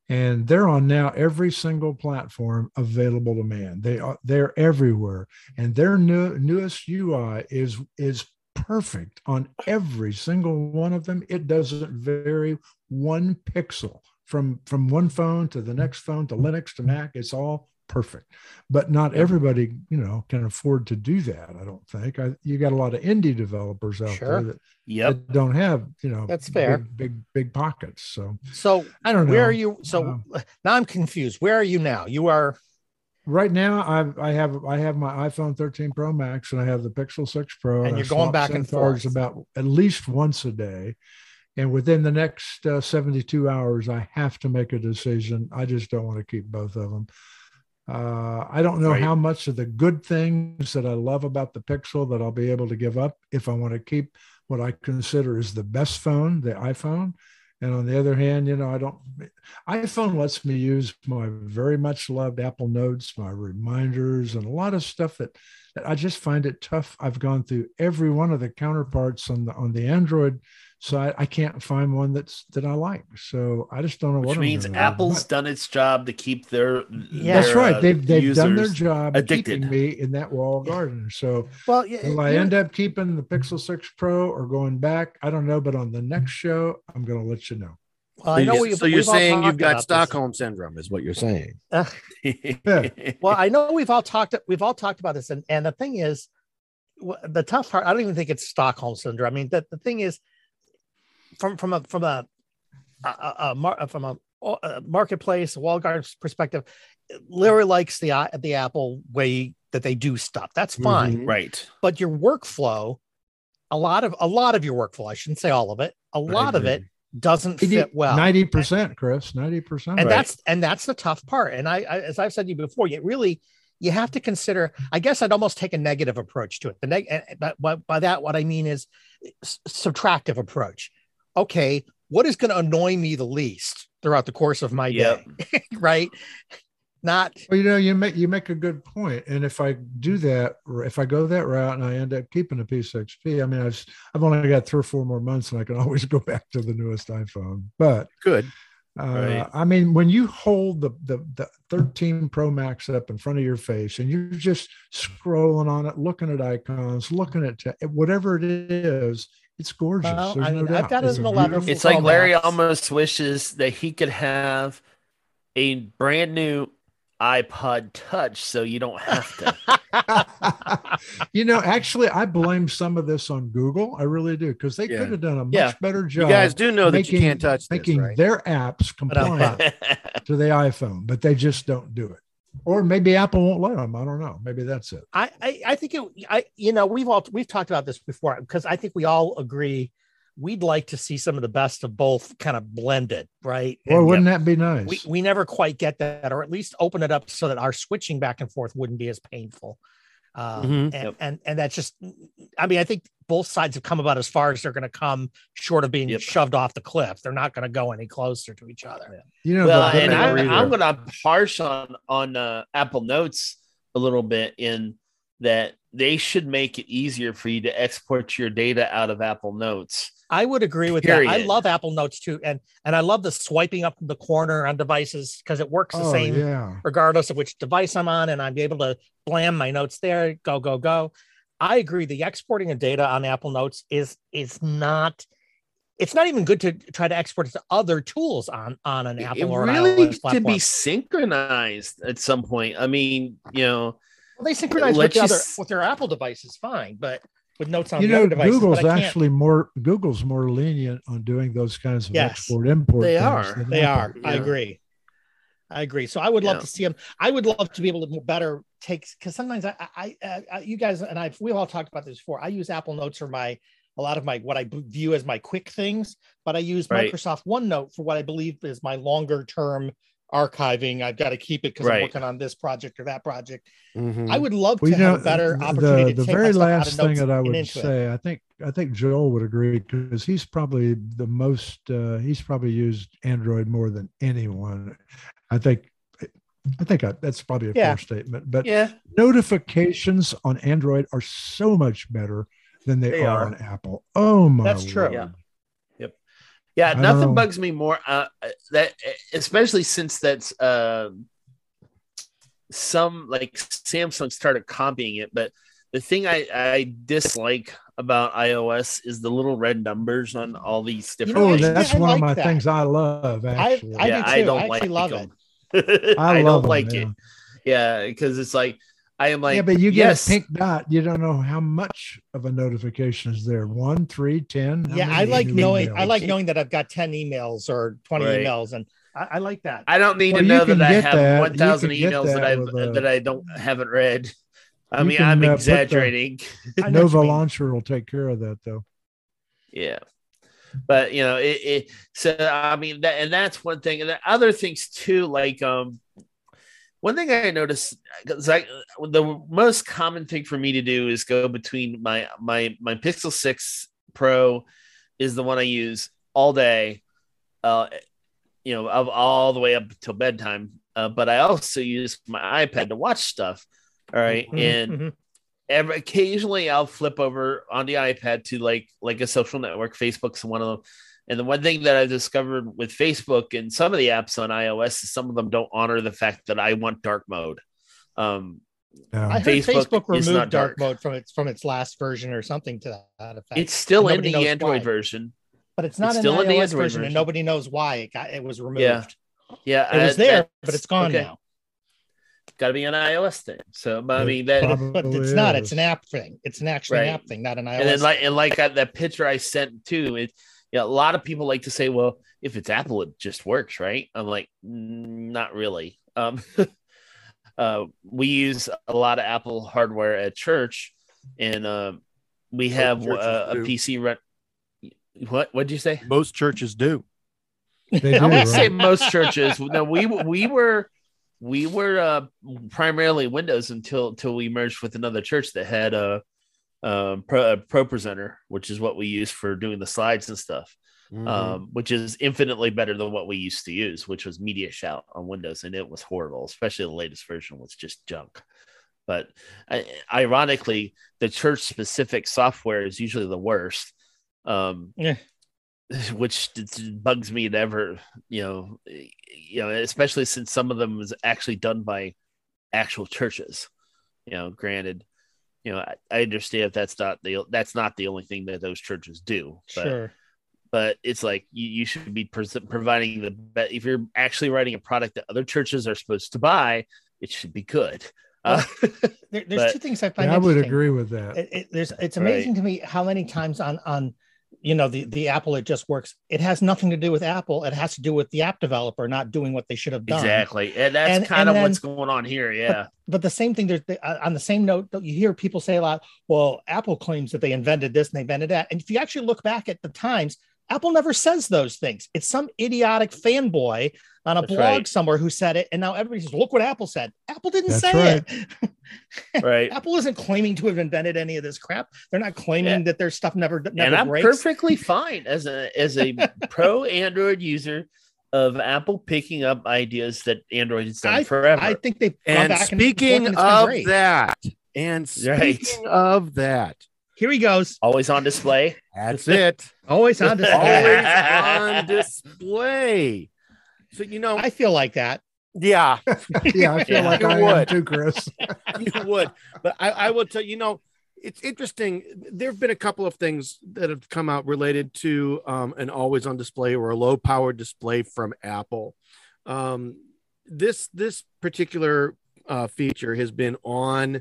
Speaker 2: and they're on now every single platform available to man. They are they're everywhere, and their new newest U I is is perfect on every single one of them. It doesn't vary one pixel from from one phone to the next phone to Linux to Mac. It's all perfect, but not everybody, you know, can afford to do that. I don't think. I, you got a lot of indie developers out
Speaker 3: Sure.
Speaker 2: there that,
Speaker 4: Yep.
Speaker 2: that don't have, you know,
Speaker 3: That's fair.
Speaker 2: big, big, big pockets. So
Speaker 3: So
Speaker 2: I don't know.
Speaker 3: where are you? So
Speaker 2: Uh,
Speaker 3: now I'm confused. Where are you now? You are
Speaker 2: right now, I've, I have I have my iPhone thirteen Pro Max and I have the Pixel six Pro,
Speaker 3: And
Speaker 2: I
Speaker 3: you're going
Speaker 2: swap
Speaker 3: back and
Speaker 2: SIM cards
Speaker 3: forth.
Speaker 2: about at least once a day. And within the next uh, seventy-two hours, I have to make a decision. I just don't want to keep both of them. Uh, I don't know
Speaker 4: Right.
Speaker 2: how much of the good things that I love about the Pixel that I'll be able to give up if I want to keep what I consider is the best phone, the iPhone. And on the other hand, you know, I don't, iPhone lets me use my very much loved Apple Notes, my reminders, and a lot of stuff that, that I just find it tough. I've gone through every one of the counterparts on the, on the Android side. I can't find one that's, that I like. So I just don't know
Speaker 4: Which
Speaker 2: what I'm
Speaker 4: means
Speaker 2: gonna do.
Speaker 4: Apple's
Speaker 2: But
Speaker 4: done its job to keep their,
Speaker 3: Yeah.
Speaker 2: that's
Speaker 4: their,
Speaker 2: right.
Speaker 4: uh,
Speaker 2: They've, they've done their
Speaker 4: users
Speaker 2: job
Speaker 4: addicted.
Speaker 2: keeping me in that walled garden. So
Speaker 3: well. y-
Speaker 2: will I
Speaker 3: you're-
Speaker 2: end up keeping the Pixel six Pro or going back? I don't know. But on the next show, I'm going to let you know.
Speaker 3: well, I know
Speaker 1: so,
Speaker 3: we've,
Speaker 1: so you're
Speaker 3: we've all
Speaker 1: saying you've
Speaker 3: talked
Speaker 1: got
Speaker 3: about this.
Speaker 1: Stockholm syndrome, is what you're saying.
Speaker 3: Uh,
Speaker 2: Yeah.
Speaker 3: well, I know we've all talked. We've all talked about this, and and the thing is, wh- the tough part. I don't even think it's Stockholm syndrome. I mean, the, the thing is, from from a from a, a, a, a mar- from a, a marketplace, a walled garden perspective, Larry likes the i- the Apple way that they do stuff. That's fine,
Speaker 1: Mhm.
Speaker 4: Right.
Speaker 3: but your workflow, a lot of a lot of your workflow, I shouldn't say all of it, a lot of
Speaker 1: agree.
Speaker 3: it doesn't fit well.
Speaker 2: ninety percent, Chris, ninety percent.
Speaker 3: and
Speaker 4: Right.
Speaker 3: that's and that's the tough part. And I, I as I've said to you before, you really you have to consider. I guess I'd almost take a negative approach to it. The neg, and- but by, by that, what I mean is s- subtractive approach. Okay, what is going to annoy me the least throughout the course of my
Speaker 4: Yep.
Speaker 3: day, right? Not
Speaker 2: Well, you know, you make you make a good point. And if I do that, or if I go that route and I end up keeping a P six P, I mean, I've I've only got three or four more months, and I can always go back to the newest iPhone. But
Speaker 1: Good.
Speaker 2: uh,
Speaker 4: Right.
Speaker 2: I mean, when you hold the, the the thirteen Pro Max up in front of your face and you're just scrolling on it, looking at icons, looking at te- whatever it is, it's gorgeous.
Speaker 3: Well,
Speaker 2: There's
Speaker 3: I
Speaker 2: no
Speaker 3: mean, I've
Speaker 2: doubt.
Speaker 3: got
Speaker 2: It's
Speaker 3: an
Speaker 2: a
Speaker 3: eleven
Speaker 2: beautiful
Speaker 4: It's like
Speaker 3: Pro
Speaker 4: Larry
Speaker 3: Max.
Speaker 4: almost wishes that he could have a brand new iPod Touch so you don't have to.
Speaker 2: You know, actually, I blame some of this on Google. I really do, because they
Speaker 1: Yeah.
Speaker 2: could have done a much
Speaker 4: Yeah.
Speaker 2: better
Speaker 1: You
Speaker 2: job.
Speaker 1: guys do know that you
Speaker 2: making-
Speaker 1: can't touch this,
Speaker 2: making
Speaker 1: right?
Speaker 2: their apps compliant to the iPhone, but they just don't do it. Or maybe Apple won't let them. I don't know. Maybe that's it.
Speaker 3: I, I I think it I you know we've all we've talked about this before because I think we all agree we'd like to see some of the best of both kind of blended, right?
Speaker 2: Well,
Speaker 3: And
Speaker 2: wouldn't that be nice?
Speaker 3: we we never quite get that, or at least open it up so that our switching back and forth wouldn't be as painful. Um,
Speaker 1: Mhm.
Speaker 3: and,
Speaker 4: Yep.
Speaker 3: and and that's just, I mean, I think both sides have come about as far as they're going to come, short of being
Speaker 4: Yep.
Speaker 3: shoved off the cliff. They're not going to go any closer to each other.
Speaker 2: you know,
Speaker 4: Well,
Speaker 2: the-
Speaker 4: and
Speaker 2: the-
Speaker 1: I
Speaker 4: I'm,
Speaker 1: agree
Speaker 4: I'm
Speaker 1: there.
Speaker 4: gonna harsh on on uh, Apple Notes a little bit in that they should make it easier for you to export your data out of Apple Notes.
Speaker 3: I would agree with that. I
Speaker 4: Period.
Speaker 3: love Apple Notes too, and and I love the swiping up the corner on devices because it works the
Speaker 2: oh,
Speaker 3: same
Speaker 2: yeah.
Speaker 3: regardless of which device I'm on, and I'm able to blam my notes there. Go go go. I agree. The exporting of data on Apple Notes is is not. It's not even good to try to export it to other tools on on an Apple
Speaker 4: It
Speaker 3: or an
Speaker 4: really
Speaker 3: iOS
Speaker 4: to
Speaker 3: platform.
Speaker 4: be synchronized at some point. I mean, you know,
Speaker 3: Well, they synchronize with
Speaker 4: let's
Speaker 3: the other
Speaker 4: just-
Speaker 3: with their Apple devices, fine, but with notes on
Speaker 2: You
Speaker 3: the
Speaker 2: know,
Speaker 3: other devices.
Speaker 2: Google's
Speaker 3: but I can't-
Speaker 2: actually more Google's more lenient on doing those kinds of
Speaker 3: Yes.
Speaker 2: export import.
Speaker 4: They
Speaker 2: things
Speaker 4: are.
Speaker 2: than
Speaker 3: They are.
Speaker 2: Apple.
Speaker 3: I
Speaker 4: Yeah.
Speaker 3: agree. I agree. So I would love
Speaker 4: Yeah.
Speaker 3: to see them. I would love to be able to better take, because sometimes I, I, I, I, you guys and I, we've all talked about this before. I use Apple Notes for my, a lot of my, what I view as my quick things, but I use
Speaker 4: Right.
Speaker 3: Microsoft OneNote for what I believe is my longer term archiving. I've got to keep it because I'm
Speaker 4: Right.
Speaker 3: working on this project or that project.
Speaker 1: Mhm.
Speaker 3: I would love
Speaker 2: Well,
Speaker 3: to
Speaker 2: you
Speaker 3: have
Speaker 2: know,
Speaker 3: a better
Speaker 2: the-
Speaker 3: opportunity
Speaker 2: the,
Speaker 3: to
Speaker 2: the
Speaker 3: take my
Speaker 2: very
Speaker 3: stuff out
Speaker 2: last
Speaker 3: of
Speaker 2: thing
Speaker 3: notes
Speaker 2: that I
Speaker 3: and
Speaker 2: would
Speaker 3: into it.
Speaker 2: say, I think I think Joel would agree because he's probably the most uh, he's probably used Android more than anyone. I think I think I, that's probably a
Speaker 3: Yeah.
Speaker 2: fair statement. But
Speaker 4: yeah,
Speaker 2: notifications on Android are so much better than they,
Speaker 4: They
Speaker 2: are,
Speaker 4: are.
Speaker 2: on Apple. Oh my
Speaker 3: That's true.
Speaker 2: word.
Speaker 4: Yeah. Yep. Yeah,
Speaker 2: I
Speaker 4: nothing
Speaker 2: don't-
Speaker 4: bugs me more. Uh, that especially since that's uh, some like Samsung started copying it, but the thing I, I dislike about iOS is the little red numbers on all these
Speaker 3: You
Speaker 4: different
Speaker 3: know,
Speaker 2: Oh,
Speaker 3: actually,
Speaker 4: things.
Speaker 2: that's
Speaker 3: I
Speaker 2: one of
Speaker 3: like
Speaker 2: my
Speaker 3: that.
Speaker 2: things I love. Actually,
Speaker 3: I
Speaker 4: yeah,
Speaker 3: do
Speaker 4: I
Speaker 3: too.
Speaker 4: don't
Speaker 3: I actually
Speaker 4: like
Speaker 3: love
Speaker 4: them.
Speaker 2: I
Speaker 4: I,
Speaker 2: love
Speaker 4: don't
Speaker 2: 'em,
Speaker 4: like
Speaker 2: yeah.
Speaker 4: it. Yeah, because it's like I am like
Speaker 2: yeah, but you get
Speaker 4: yes,
Speaker 2: a pink dot. You don't know how much of a notification is there. One, three, ten. How
Speaker 3: Yeah, I
Speaker 2: many
Speaker 3: like
Speaker 2: new
Speaker 3: knowing. I
Speaker 2: emails?
Speaker 3: like knowing that I've got ten emails or twenty
Speaker 4: Right.
Speaker 3: emails, and I, I like that.
Speaker 4: I don't need
Speaker 2: Well,
Speaker 4: to
Speaker 2: you
Speaker 4: know
Speaker 2: can
Speaker 4: that I
Speaker 2: get
Speaker 4: have
Speaker 2: that.
Speaker 4: one thousand
Speaker 2: You can get
Speaker 4: emails that
Speaker 2: that
Speaker 4: I've
Speaker 2: with a-
Speaker 4: that I don't haven't read. I
Speaker 2: You
Speaker 4: mean,
Speaker 2: can,
Speaker 4: I'm
Speaker 2: uh, put the-
Speaker 4: exaggerating.
Speaker 3: I know what you
Speaker 2: Nova
Speaker 3: mean.
Speaker 2: Launcher will take care of that, though.
Speaker 4: Yeah, but you know it, it so I mean that, and that's one thing, and the other things too, like um one thing I noticed, because I the most common thing for me to do is go between my my my Pixel six Pro is the one I use all day, uh you know, of all the way up till bedtime, uh, but I also use my iPad to watch stuff. All right,
Speaker 3: Mhm,
Speaker 4: and
Speaker 3: mhm.
Speaker 4: every, occasionally I'll flip over on the iPad to like like a social network. Facebook's one of them. And the one thing that I've discovered with Facebook and some of the apps on iOS is some of them don't honor the fact that I want dark mode. Um,
Speaker 2: Yeah.
Speaker 3: I heard
Speaker 4: Facebook
Speaker 3: Facebook,
Speaker 4: is
Speaker 3: removed
Speaker 4: not
Speaker 3: dark,
Speaker 4: dark.
Speaker 3: mode from its from its last version or something to that effect.
Speaker 4: it's still
Speaker 3: And
Speaker 4: in
Speaker 3: nobody
Speaker 4: the
Speaker 3: knows
Speaker 4: Android
Speaker 3: why.
Speaker 4: version.
Speaker 3: But it's not
Speaker 4: it's
Speaker 3: in
Speaker 4: still
Speaker 3: the
Speaker 4: in the
Speaker 3: iOS
Speaker 4: Android
Speaker 3: version, and
Speaker 4: version.
Speaker 3: nobody knows why it got it was removed.
Speaker 4: Yeah. Yeah,
Speaker 3: It was
Speaker 4: uh,
Speaker 3: there,
Speaker 4: that's-
Speaker 3: but it's gone
Speaker 4: okay.
Speaker 3: now.
Speaker 4: Got to be an iOS thing. So, but I
Speaker 2: It
Speaker 4: mean that.
Speaker 2: probably
Speaker 3: But it's not. It's
Speaker 2: is.
Speaker 3: an app thing. It's an actually
Speaker 4: Right.
Speaker 3: an app thing, not an iOS.
Speaker 4: And then like
Speaker 3: thing.
Speaker 4: and like uh, that picture I sent too, it you know, a lot of people like to say, well, if it's Apple, it just works, right? I'm like, "Mm, not really. Um, uh, we use a lot of Apple hardware at church, and uh, we have
Speaker 1: churches
Speaker 4: uh, a
Speaker 1: do.
Speaker 4: P C run. What? What'd you say?
Speaker 1: Most churches do.
Speaker 2: They
Speaker 4: I
Speaker 2: do,
Speaker 4: would say
Speaker 2: right?
Speaker 4: most churches. No, we we were we were uh, primarily Windows until until we merged with another church that had a, um, Pro, a Pro Presenter, which is what we use for doing the slides and stuff.
Speaker 1: Mhm.
Speaker 4: Um, which is infinitely better than what we used to use, which was Media Shout on Windows, and it was horrible. Especially the latest version was just junk. But uh, ironically, the church-specific software is usually the worst. Um,
Speaker 3: Yeah.
Speaker 4: which bugs me to ever, you know, you know, especially since some of them is actually done by actual churches. You know, granted, you know, I, I understand if that's not the that's not the only thing that those churches do. But,
Speaker 3: Sure.
Speaker 4: but it's like you, you should be pres- providing the best. If you're actually writing a product that other churches are supposed to buy, it should be good. Uh,
Speaker 3: There, there's
Speaker 4: but-
Speaker 3: two things I find
Speaker 2: Yeah, I would
Speaker 3: interesting.
Speaker 2: agree with that.
Speaker 3: It, it, there's it's amazing to me how many times on on you know the the Apple it just works. It has nothing to do with Apple. It has to do with the app developer not doing what they should have done.
Speaker 4: exactly, and that's
Speaker 3: And-
Speaker 4: kind
Speaker 3: and
Speaker 4: of
Speaker 3: then-
Speaker 4: what's going on here. Yeah,
Speaker 3: But the same thing, there's the, uh, on the same note, you hear people say a lot, well, Apple claims that they invented this and they invented that. And if you actually look back at the times, Apple never says those things. It's some idiotic fanboy on a
Speaker 4: That's
Speaker 3: blog
Speaker 4: right.
Speaker 3: somewhere who said it. And now everybody says, look what Apple said. Apple didn't
Speaker 2: That's
Speaker 3: say
Speaker 2: right.
Speaker 3: it.
Speaker 4: right.
Speaker 3: Apple isn't claiming to have invented any of this crap. They're not claiming
Speaker 4: Yeah.
Speaker 3: that their stuff never, never
Speaker 4: and I'm
Speaker 3: breaks.
Speaker 4: perfectly fine as a as a pro Android user of Apple picking up ideas that Android has done
Speaker 3: I,
Speaker 4: forever.
Speaker 3: I think they've gone
Speaker 1: And
Speaker 3: back and
Speaker 1: speaking
Speaker 3: forth and it's been
Speaker 1: of
Speaker 3: great.
Speaker 1: that, and
Speaker 4: Right.
Speaker 1: speaking of that,
Speaker 3: Here he goes.
Speaker 4: Always on display.
Speaker 1: that's it.
Speaker 3: Always on display.
Speaker 1: Always on display. So you know,
Speaker 3: I feel like that.
Speaker 1: yeah,
Speaker 2: Yeah, I feel
Speaker 4: Yeah.
Speaker 2: like
Speaker 1: You
Speaker 2: I am
Speaker 1: would.
Speaker 2: too, Chris.
Speaker 1: you would. But I, I will tell you, you know, it's interesting. There have been a couple of things that have come out related to um, an always on display or a low power display from Apple. Um, this this particular uh, feature has been on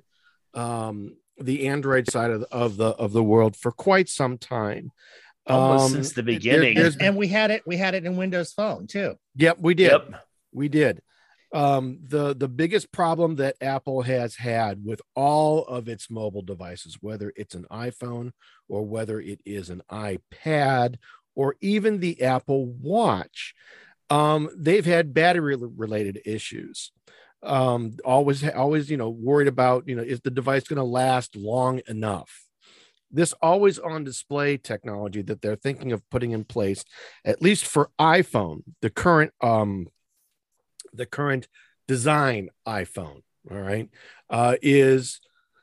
Speaker 1: um, the Android side of the, of the of the world for quite some time.
Speaker 4: Almost
Speaker 1: Um,
Speaker 4: since the
Speaker 1: there-
Speaker 4: beginning.
Speaker 1: there's-
Speaker 3: And we had it, we had it in Windows Phone too.
Speaker 1: Yep, we did.
Speaker 4: Yep.
Speaker 1: We did. Um, the the biggest problem that Apple has had with all of its mobile devices, whether it's an iPhone or whether it is an iPad or even the Apple Watch, um, they've had battery related issues. Um, always, always, you know, worried about, you know, is the device going to last long enough? This always on display technology that they're thinking of putting in place, at least for iPhone, the current um, the current design iPhone, all right, uh, is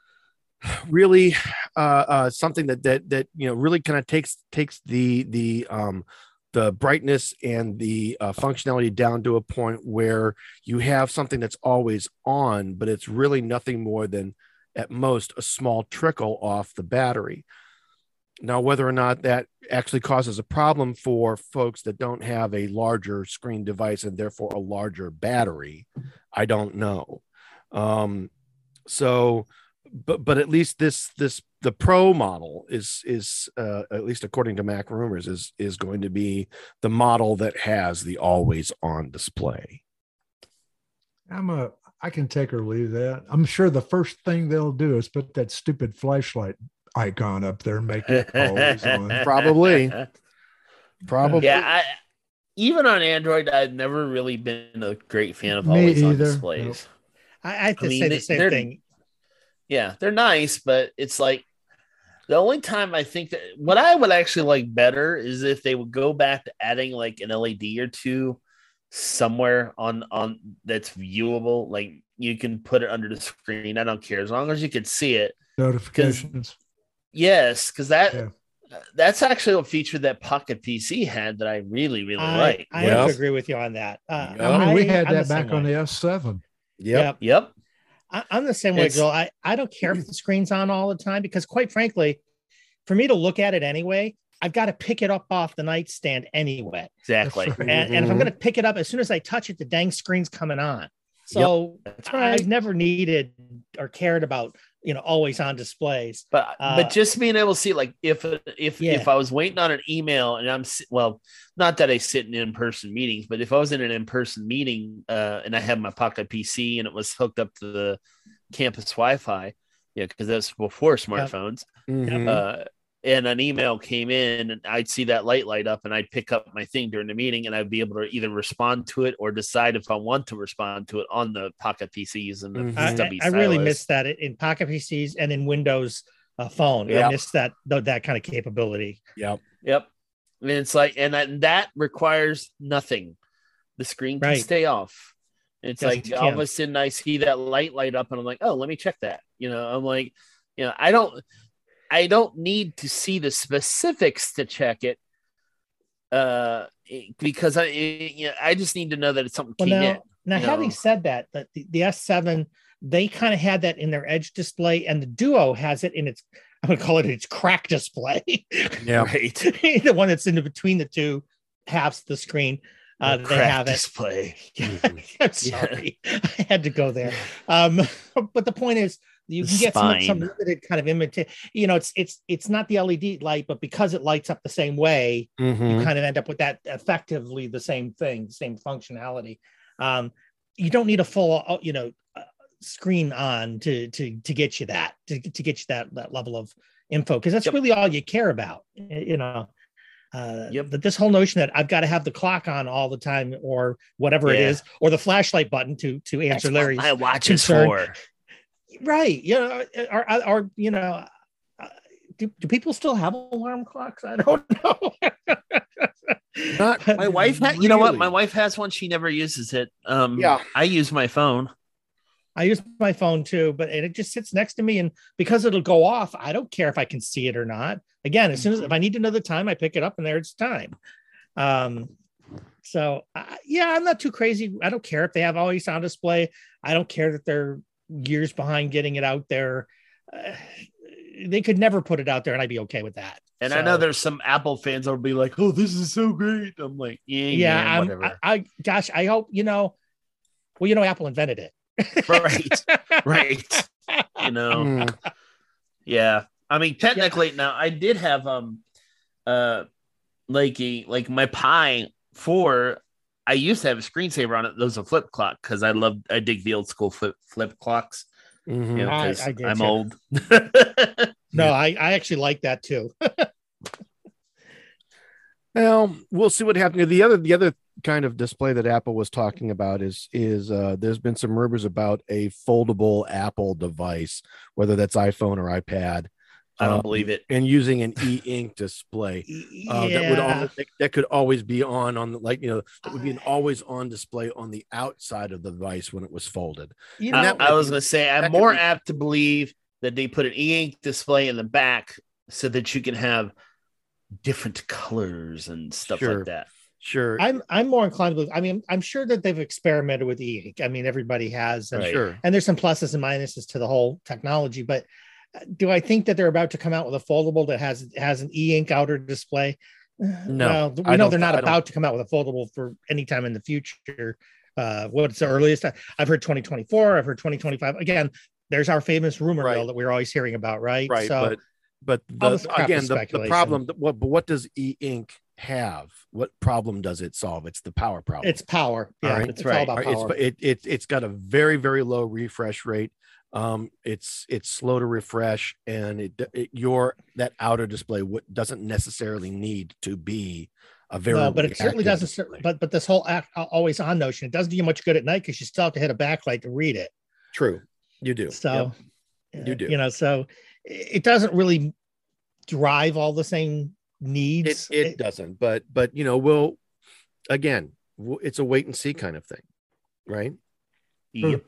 Speaker 1: really uh, uh, something that that that you know really kind of takes takes the the um, the brightness and the uh, functionality down to a point where you have something that's always on, but it's really nothing more than at most a small trickle off the battery. Now, whether or not that actually causes a problem for folks that don't have a larger screen device and therefore a larger battery, I don't know. Um, so, but but at least this this the Pro model is is uh, at least according to Mac Rumors is is going to be the model that has the always on display.
Speaker 2: I'm a I can take or leave that. I'm sure the first thing they'll do is put that stupid flashlight icon up there and make it always on.
Speaker 1: Probably. Probably.
Speaker 4: Yeah, I, even on Android, I've never really been a great fan of
Speaker 2: Me
Speaker 4: always on
Speaker 2: either.
Speaker 4: displays.
Speaker 2: Nope.
Speaker 3: I, I have to
Speaker 4: I mean,
Speaker 3: say
Speaker 4: they-
Speaker 3: the same
Speaker 4: they're-
Speaker 3: thing.
Speaker 4: Yeah, they're nice, but it's like the only time I think that what I would actually like better is if they would go back to adding like an L E D or two somewhere on on that's viewable. Like you can put it under the screen. I don't care as long as you can see it.
Speaker 2: Notifications.
Speaker 4: Yes, because that
Speaker 2: Yeah.
Speaker 4: that's actually a feature that Pocket P C had that I really really
Speaker 3: I,
Speaker 4: like.
Speaker 3: I
Speaker 1: Yep.
Speaker 3: have to agree with you on that. Uh,
Speaker 1: Yep.
Speaker 2: I mean, we
Speaker 3: I-
Speaker 2: had
Speaker 3: I'm
Speaker 2: that
Speaker 3: the same
Speaker 2: back on
Speaker 3: way.
Speaker 2: the S seven.
Speaker 1: Yep.
Speaker 4: Yep.
Speaker 3: I, I'm the same way,
Speaker 4: It's-
Speaker 3: Joel. I, I don't care if the screen's on all the time because, quite frankly, for me to look at it anyway, I've got to pick it up off the nightstand anyway.
Speaker 4: Exactly.
Speaker 2: That's right.
Speaker 3: And, and if I'm
Speaker 1: Mhm.
Speaker 3: going to pick it up, as soon as I touch it, the dang screen's coming on. So
Speaker 4: That's right.
Speaker 3: I've never needed or cared about, you know, always on displays.
Speaker 4: But
Speaker 3: Uh,
Speaker 4: but just being able to see, like, if if
Speaker 3: Yeah.
Speaker 4: if I was waiting on an email and I'm si- well, not that I sit in in person meetings, but if I was in an in person meeting uh, and I had my Pocket P C and it was hooked up to the campus Wi-Fi, yeah, because that's before smartphones,
Speaker 1: Mhm.
Speaker 4: uh, and an email came in and I'd see that light light up and I'd pick up my thing during the meeting and I'd be able to either respond to it or decide if I want to respond to it on the Pocket P C using the
Speaker 1: Mhm.
Speaker 3: I,
Speaker 4: stubby
Speaker 3: I really
Speaker 4: stylus.
Speaker 3: miss that in Pocket P Cs and in Windows uh, Phone. I
Speaker 4: Yep.
Speaker 3: miss that that kind of capability.
Speaker 1: Yep.
Speaker 4: Yep. And it's like, and that, that requires nothing. The screen can
Speaker 3: Right.
Speaker 4: stay off. It's
Speaker 3: Yes,
Speaker 4: like
Speaker 3: it
Speaker 4: all of
Speaker 3: can.
Speaker 4: a sudden I see that light light up and I'm like, oh, let me check that. You know, I'm like, you know, I don't, I don't need to see the specifics to check it. Uh, because I, you know, I just need to know that it's something
Speaker 3: Well,
Speaker 4: came
Speaker 3: now,
Speaker 4: in.
Speaker 3: now
Speaker 4: you
Speaker 3: having
Speaker 4: know.
Speaker 3: said that, that the, the S seven, they kind of had that in their edge display, and the Duo has it in its, I'm going to call it its crack display.
Speaker 1: Yeah.
Speaker 4: Right.
Speaker 3: The one that's in between the two halves of the screen. Uh, they
Speaker 4: Crack
Speaker 3: have it.
Speaker 4: display.
Speaker 3: I'm sorry, I had to go there. Um, but the point is, you can get some, some
Speaker 4: Spine.
Speaker 3: limited kind of imitate. You know, it's it's it's not the L E D light, but because it lights up the same way,
Speaker 1: Mhm.
Speaker 3: you kind of end up with that effectively the same thing, same functionality. Um, you don't need a full, uh, you know, uh, screen on to to to get you that to, to get you that that level of info because that's
Speaker 4: Yep.
Speaker 3: really all you care about. You know. Uh,
Speaker 4: Yep.
Speaker 3: But this whole notion that I've got to have the clock on all the time, or whatever it
Speaker 4: Yeah.
Speaker 3: is, or the flashlight button to to
Speaker 4: That's
Speaker 3: answer
Speaker 4: what
Speaker 3: Larry's
Speaker 4: my watch is
Speaker 3: concern.
Speaker 4: for.
Speaker 3: Right? You know, or or you know, uh, do, do people still have alarm clocks? I don't know.
Speaker 1: Not
Speaker 4: My wife, ha- you know what? My
Speaker 1: really.
Speaker 4: wife has one. She never uses it. Um,
Speaker 1: Yeah.
Speaker 4: I use my phone.
Speaker 3: I use my phone too, but and it just sits next to me, and because it'll go off, I don't care if I can see it or not. Again, as soon as if I need to know the time, I pick it up, and there it's time. Um, so uh, yeah, I'm not too crazy. I don't care if they have always on display. I don't care that they're years behind getting it out there. Uh, they could never put it out there, and I'd be okay with that.
Speaker 4: And I
Speaker 3: So,
Speaker 4: know there's some Apple fans that'll be like, "Oh, this is so great." I'm like, "Yeah,
Speaker 3: yeah,
Speaker 4: yeah,
Speaker 3: I'm,
Speaker 4: whatever."
Speaker 3: I, I gosh, I hope you know. Well, you know, Apple invented it.
Speaker 4: Right, right. You know,
Speaker 1: Mm.
Speaker 4: yeah. I mean, technically, now I did have um, uh, like a like my Pi four. I used to have a screensaver on it. That was a flip clock because I love I dig the old school flip flip clocks.
Speaker 1: Mhm.
Speaker 4: You know,
Speaker 3: I-
Speaker 4: 'cause
Speaker 3: I did
Speaker 4: I'm
Speaker 3: too.
Speaker 4: old.
Speaker 3: No, I, I actually like that too.
Speaker 1: Well, we'll see what happens. The other, the other kind of display that Apple was talking about is is uh, there's been some rumors about a foldable Apple device, whether that's iPhone or iPad,
Speaker 4: I don't
Speaker 1: um,
Speaker 4: believe it.
Speaker 1: and using an e-ink display uh, that would
Speaker 3: Yeah.
Speaker 1: al- that, that could always be on on the, like you know that would be an always on display on the outside of the device when it was folded.
Speaker 3: You
Speaker 1: And
Speaker 3: know,
Speaker 1: that
Speaker 4: I, I
Speaker 1: might
Speaker 4: was
Speaker 1: be-
Speaker 4: going to say,
Speaker 1: that
Speaker 4: I'm
Speaker 1: could
Speaker 4: more
Speaker 1: be-
Speaker 4: apt to believe that they put an e-ink display in the back so that you can have different colors and stuff
Speaker 1: Sure.
Speaker 4: like that.
Speaker 1: Sure.
Speaker 3: I'm I'm more inclined to believe. I mean, I'm sure that they've experimented with e-ink. I mean, everybody has, and,
Speaker 4: Right.
Speaker 1: Sure.
Speaker 3: and there's some pluses and minuses to the whole technology. But do I think that they're about to come out with a foldable that has has an e-ink outer display?
Speaker 1: No,
Speaker 3: well, we
Speaker 1: I
Speaker 3: know
Speaker 1: don't-
Speaker 3: they're not
Speaker 1: I don't-
Speaker 3: about to come out with a foldable for any time in the future. Uh, what's the earliest? I've heard twenty twenty-four. I've heard twenty twenty-five. Again, there's our famous rumor
Speaker 1: Right.
Speaker 3: mill that we're always hearing about, right?
Speaker 1: Right.
Speaker 3: So,
Speaker 1: but but
Speaker 3: all
Speaker 1: the,
Speaker 3: this crap
Speaker 1: again,
Speaker 3: is
Speaker 1: the, the
Speaker 3: speculation.
Speaker 1: problem. What but what does e-ink have? What problem does it solve? It's the power problem.
Speaker 3: it's power.
Speaker 1: All
Speaker 3: Yeah,
Speaker 1: right.
Speaker 3: it's
Speaker 4: That's right.
Speaker 3: all about
Speaker 1: All right,
Speaker 3: power.
Speaker 1: It's it, it it's got a very very low refresh rate. Um, it's it's slow to refresh, and it, it your that outer display w- doesn't necessarily need to be a very
Speaker 3: No, but it certainly
Speaker 1: reactive
Speaker 3: doesn't.
Speaker 1: display.
Speaker 3: But but this whole act, always on notion, it doesn't do you much good at night because you still have to hit a backlight to read it.
Speaker 1: True, you do.
Speaker 3: So
Speaker 1: Yep. You do.
Speaker 3: you know, so it doesn't really drive all the same
Speaker 1: It
Speaker 3: needs.
Speaker 1: it doesn't, but but you know, we'll again, w- it's a wait and see kind of thing, right?
Speaker 4: Yep.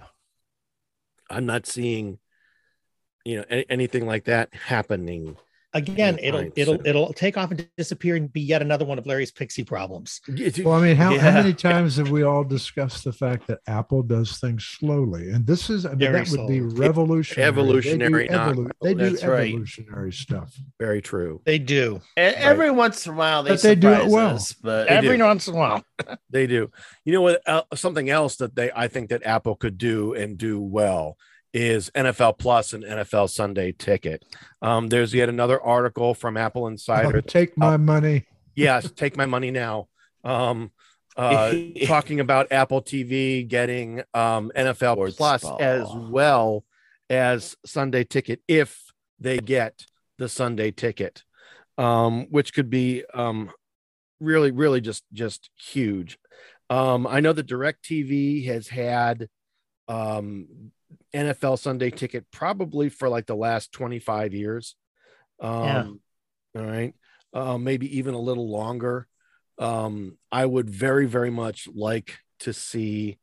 Speaker 1: I'm not seeing, you know, a- anything like that happening.
Speaker 3: Again, it'll
Speaker 1: Fine,
Speaker 3: it'll
Speaker 1: so-
Speaker 3: it'll take off and disappear and be yet another one of Larry's pixie problems.
Speaker 2: Well, I mean, how, how
Speaker 4: Yeah.
Speaker 2: many times have we all discussed the fact that Apple does things slowly? And this is, I mean,
Speaker 3: Very
Speaker 2: that would be
Speaker 3: slowly.
Speaker 2: revolutionary.
Speaker 1: Evolutionary,
Speaker 2: They do,
Speaker 1: not-
Speaker 2: evolu- they do
Speaker 4: That's right.
Speaker 2: evolutionary stuff.
Speaker 1: Very true.
Speaker 3: They do
Speaker 4: E- Every once in a while, they
Speaker 2: But they do it
Speaker 4: surprise
Speaker 2: well.
Speaker 4: us, but
Speaker 1: They
Speaker 3: every
Speaker 1: do.
Speaker 3: once in a while.
Speaker 1: They do. You know what? Uh, something else that they, I think that Apple could do and do well is N F L Plus and N F L Sunday Ticket. Um, there's yet another article from Apple Insider.
Speaker 2: Oh, take my money.
Speaker 1: Yes, take my money now. Um, uh, talking about Apple T V getting um, N F L
Speaker 4: Sports
Speaker 1: Plus
Speaker 4: ball.
Speaker 1: as well as Sunday Ticket if they get the Sunday Ticket, um, which could be um, really, really just just huge. Um, I know that DirecTV has had um, N F L Sunday Ticket probably for like the last twenty-five years. Um,
Speaker 3: Yeah.
Speaker 1: All right. Uh, maybe even a little longer. Um, I would very, very much like to see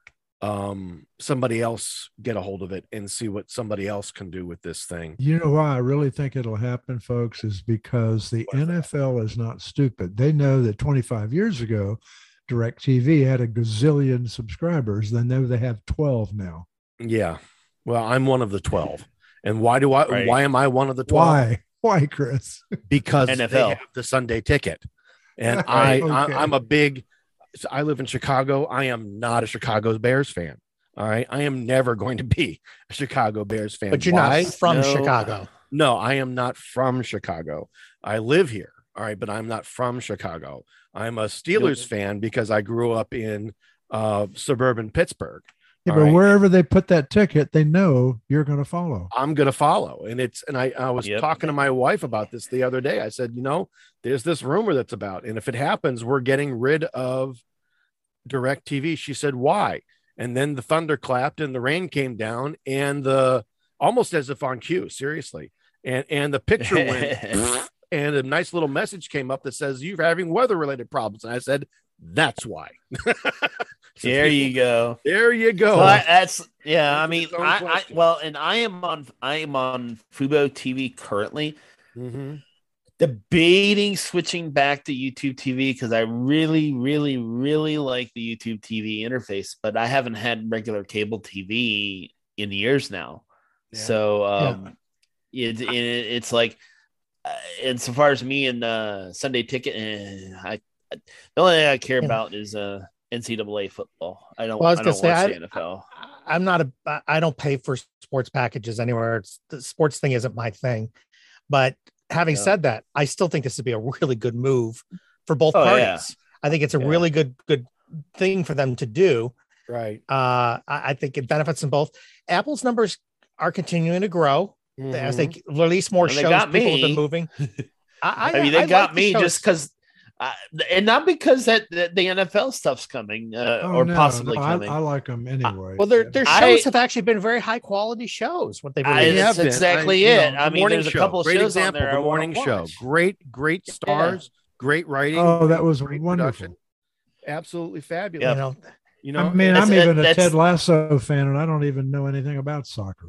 Speaker 1: um, somebody else get a hold of it and see what somebody else can do with this thing.
Speaker 2: You know why I really think it'll happen, folks, is because the N F L is not stupid. They know that twenty-five years ago, DirecTV had a gazillion subscribers. They know they have twelve now.
Speaker 1: Yeah. Well, I'm one of the twelve. And why do I,
Speaker 4: Right.
Speaker 1: why am I one of the twelve?
Speaker 2: Why? Why, Chris?
Speaker 1: Because
Speaker 4: N F L.
Speaker 1: they have the Sunday Ticket. And
Speaker 2: Right,
Speaker 1: I,
Speaker 2: okay.
Speaker 1: I, I'm a big, so I live in Chicago. I am not a Chicago Bears fan. All right. I am never going to be a Chicago Bears fan.
Speaker 3: But you're
Speaker 1: Why?
Speaker 3: not from
Speaker 4: No.
Speaker 3: Chicago.
Speaker 1: No, I am not from Chicago. I live here. All right. But I'm not from Chicago. I'm a Steelers
Speaker 4: Nope.
Speaker 1: fan because I grew up in uh, suburban Pittsburgh.
Speaker 2: Yeah,
Speaker 1: All
Speaker 2: but
Speaker 1: right.
Speaker 2: wherever they put that ticket, they know you're going to follow.
Speaker 1: I'm going to follow. And it's, and I, I was
Speaker 4: Yep.
Speaker 1: talking to my wife about this the other day. I said, you know, there's this rumor that's about, and if it happens, we're getting rid of DirecTV. She said, why? And then the thunder clapped and the rain came down and the, almost as if on cue, seriously. And, and the picture went, and a nice little message came up that says, you're having weather related problems. And I said, that's why. So
Speaker 4: There
Speaker 1: people-
Speaker 4: you go.
Speaker 1: There you go.
Speaker 4: Well, that's yeah. I
Speaker 1: Answer
Speaker 4: mean,
Speaker 1: his own
Speaker 4: I, I
Speaker 1: question.
Speaker 4: well, and I am on I am on Fubo T V currently,
Speaker 1: Mhm.
Speaker 4: debating switching back to YouTube T V because I really, really, really like the YouTube T V interface, but I haven't had regular cable T V in years now.
Speaker 1: Yeah.
Speaker 4: So um, it, it it's like, uh, insofar as me and uh, Sunday Ticket, eh, I the only thing I care
Speaker 3: Yeah.
Speaker 4: about is uh. N C double A football. I don't.
Speaker 3: Well, I was
Speaker 4: I
Speaker 3: gonna
Speaker 4: don't
Speaker 3: say,
Speaker 4: watch
Speaker 3: I-
Speaker 4: the N F L.
Speaker 3: I'm not a. I don't pay for sports packages anywhere. It's, the sports thing isn't my thing. But having
Speaker 4: Yeah.
Speaker 3: said that, I still think this would be a really good move for both
Speaker 4: Oh,
Speaker 3: parties.
Speaker 4: yeah.
Speaker 3: I think it's a
Speaker 4: Yeah.
Speaker 3: really good good thing for them to do.
Speaker 1: Right.
Speaker 3: Uh, I, I think it benefits them both. Apple's numbers are continuing to grow as they
Speaker 1: Mhm.
Speaker 3: release more
Speaker 4: Well, they
Speaker 3: shows.
Speaker 4: got
Speaker 3: People have
Speaker 4: me.
Speaker 3: been moving. I,
Speaker 4: I, mean, they
Speaker 3: I
Speaker 4: got
Speaker 3: like the
Speaker 4: me
Speaker 3: shows.
Speaker 4: just because, uh, and not because that, that the N F L stuff's coming uh,
Speaker 2: Oh,
Speaker 4: or
Speaker 2: no,
Speaker 4: possibly
Speaker 2: no, I,
Speaker 4: coming.
Speaker 2: I like them anyway.
Speaker 3: Well, their their
Speaker 4: I-
Speaker 3: shows have actually been very high quality shows. What they've
Speaker 4: I-
Speaker 3: released.
Speaker 4: that's
Speaker 1: have been.
Speaker 4: exactly
Speaker 1: I- you
Speaker 4: it.
Speaker 1: know,
Speaker 4: I
Speaker 1: the
Speaker 4: mean,
Speaker 1: morning
Speaker 4: there's a
Speaker 1: show.
Speaker 4: couple of
Speaker 1: Great
Speaker 4: shows on
Speaker 1: example,
Speaker 4: there I
Speaker 1: The
Speaker 4: wanna
Speaker 1: morning show.
Speaker 4: watch.
Speaker 1: Great, great stars. Great writing.
Speaker 2: Oh, that was
Speaker 1: great
Speaker 2: wonderful.
Speaker 1: production. Absolutely fabulous.
Speaker 3: You know,
Speaker 1: You know,
Speaker 2: I mean,
Speaker 4: That's-
Speaker 2: I'm even a
Speaker 4: that's-
Speaker 2: Ted Lasso fan, and I don't even know anything about soccer.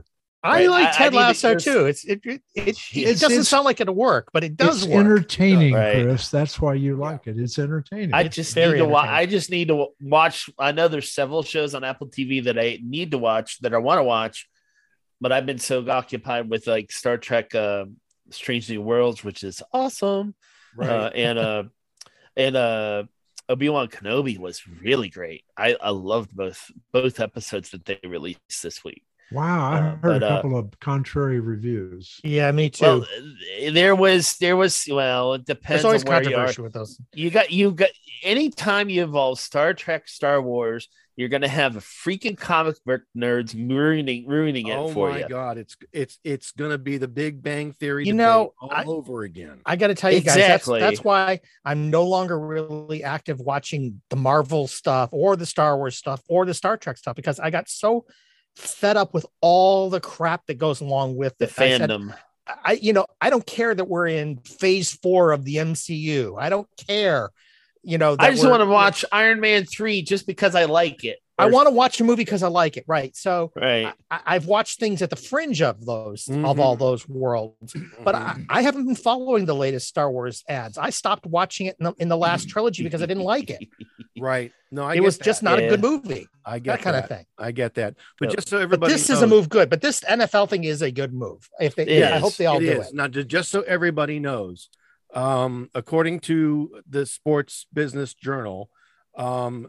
Speaker 3: I
Speaker 4: Right.
Speaker 3: like
Speaker 4: I- I
Speaker 3: Ted
Speaker 4: need to
Speaker 3: Lasso
Speaker 4: just-
Speaker 3: too. It's it it, it, it
Speaker 2: It's-
Speaker 3: doesn't
Speaker 2: it's-
Speaker 3: sound like it'll work, but it does
Speaker 2: It's
Speaker 3: work.
Speaker 2: entertaining,
Speaker 4: Right.
Speaker 2: Chris. That's why you like it. It's entertaining.
Speaker 4: I
Speaker 3: It's
Speaker 4: just
Speaker 3: very
Speaker 4: need to watch.
Speaker 3: entertaining.
Speaker 4: I just need to watch. I know there's several shows on Apple T V that I need to watch that I want to watch, but I've been so occupied with like Star Trek, uh, Strange New Worlds, which is awesome,
Speaker 1: Right.
Speaker 4: uh, and uh, and uh, Obi-Wan Kenobi was really great. I I loved both both episodes that they released this week.
Speaker 2: Wow, I
Speaker 4: Uh,
Speaker 2: heard
Speaker 4: but,
Speaker 2: a
Speaker 4: uh,
Speaker 2: couple of contrary reviews.
Speaker 3: Yeah, me too.
Speaker 4: Well, there was there was well, it depends
Speaker 3: There's always
Speaker 4: on where you are.
Speaker 3: controversy with those.
Speaker 4: You got you got anytime you involve Star Trek, Star Wars, you're gonna have a freaking comic book nerds ruining ruining it
Speaker 1: Oh
Speaker 4: for
Speaker 1: my
Speaker 4: you.
Speaker 1: God, it's it's it's gonna be the Big Bang Theory
Speaker 3: You
Speaker 1: debate
Speaker 3: know,
Speaker 1: all
Speaker 3: I-
Speaker 1: over again.
Speaker 3: I got to tell you
Speaker 4: Exactly.
Speaker 3: guys, that's, that's why I'm no longer really active watching the Marvel stuff or the Star Wars stuff or the Star Trek stuff because I got so fed up with all the crap that goes along with
Speaker 4: The
Speaker 3: it. I said,
Speaker 4: fandom.
Speaker 3: I, you know, I don't care that we're in phase four of the M C U. I don't care, you know.
Speaker 4: I
Speaker 3: that
Speaker 4: just
Speaker 3: we're-
Speaker 4: want to watch Iron Man three just because I like it.
Speaker 3: I
Speaker 4: Or-
Speaker 3: want to watch a movie because I like it. Right. So
Speaker 4: right.
Speaker 3: I, I've watched things at the fringe of those, of
Speaker 1: Mhm.
Speaker 3: all those worlds, but I,
Speaker 1: Mhm.
Speaker 3: I haven't been following the latest Star Wars ads. I stopped watching it in the, in the last trilogy because I didn't like it.
Speaker 1: Right. No, I
Speaker 3: it
Speaker 1: get
Speaker 3: was
Speaker 1: that.
Speaker 3: just not a
Speaker 4: Yeah.
Speaker 3: good movie.
Speaker 1: I get
Speaker 3: That kind
Speaker 1: that.
Speaker 3: of thing.
Speaker 1: I get that. But
Speaker 4: Yep.
Speaker 1: just so
Speaker 3: But
Speaker 1: everybody
Speaker 3: this is a
Speaker 1: knows-
Speaker 3: move good. But this N F L thing is a good move. If they,
Speaker 4: It
Speaker 3: I
Speaker 4: is.
Speaker 3: hope they all
Speaker 1: it
Speaker 3: do
Speaker 1: is.
Speaker 3: it.
Speaker 1: Now, ju- just so everybody knows, um, according to the Sports Business Journal, um,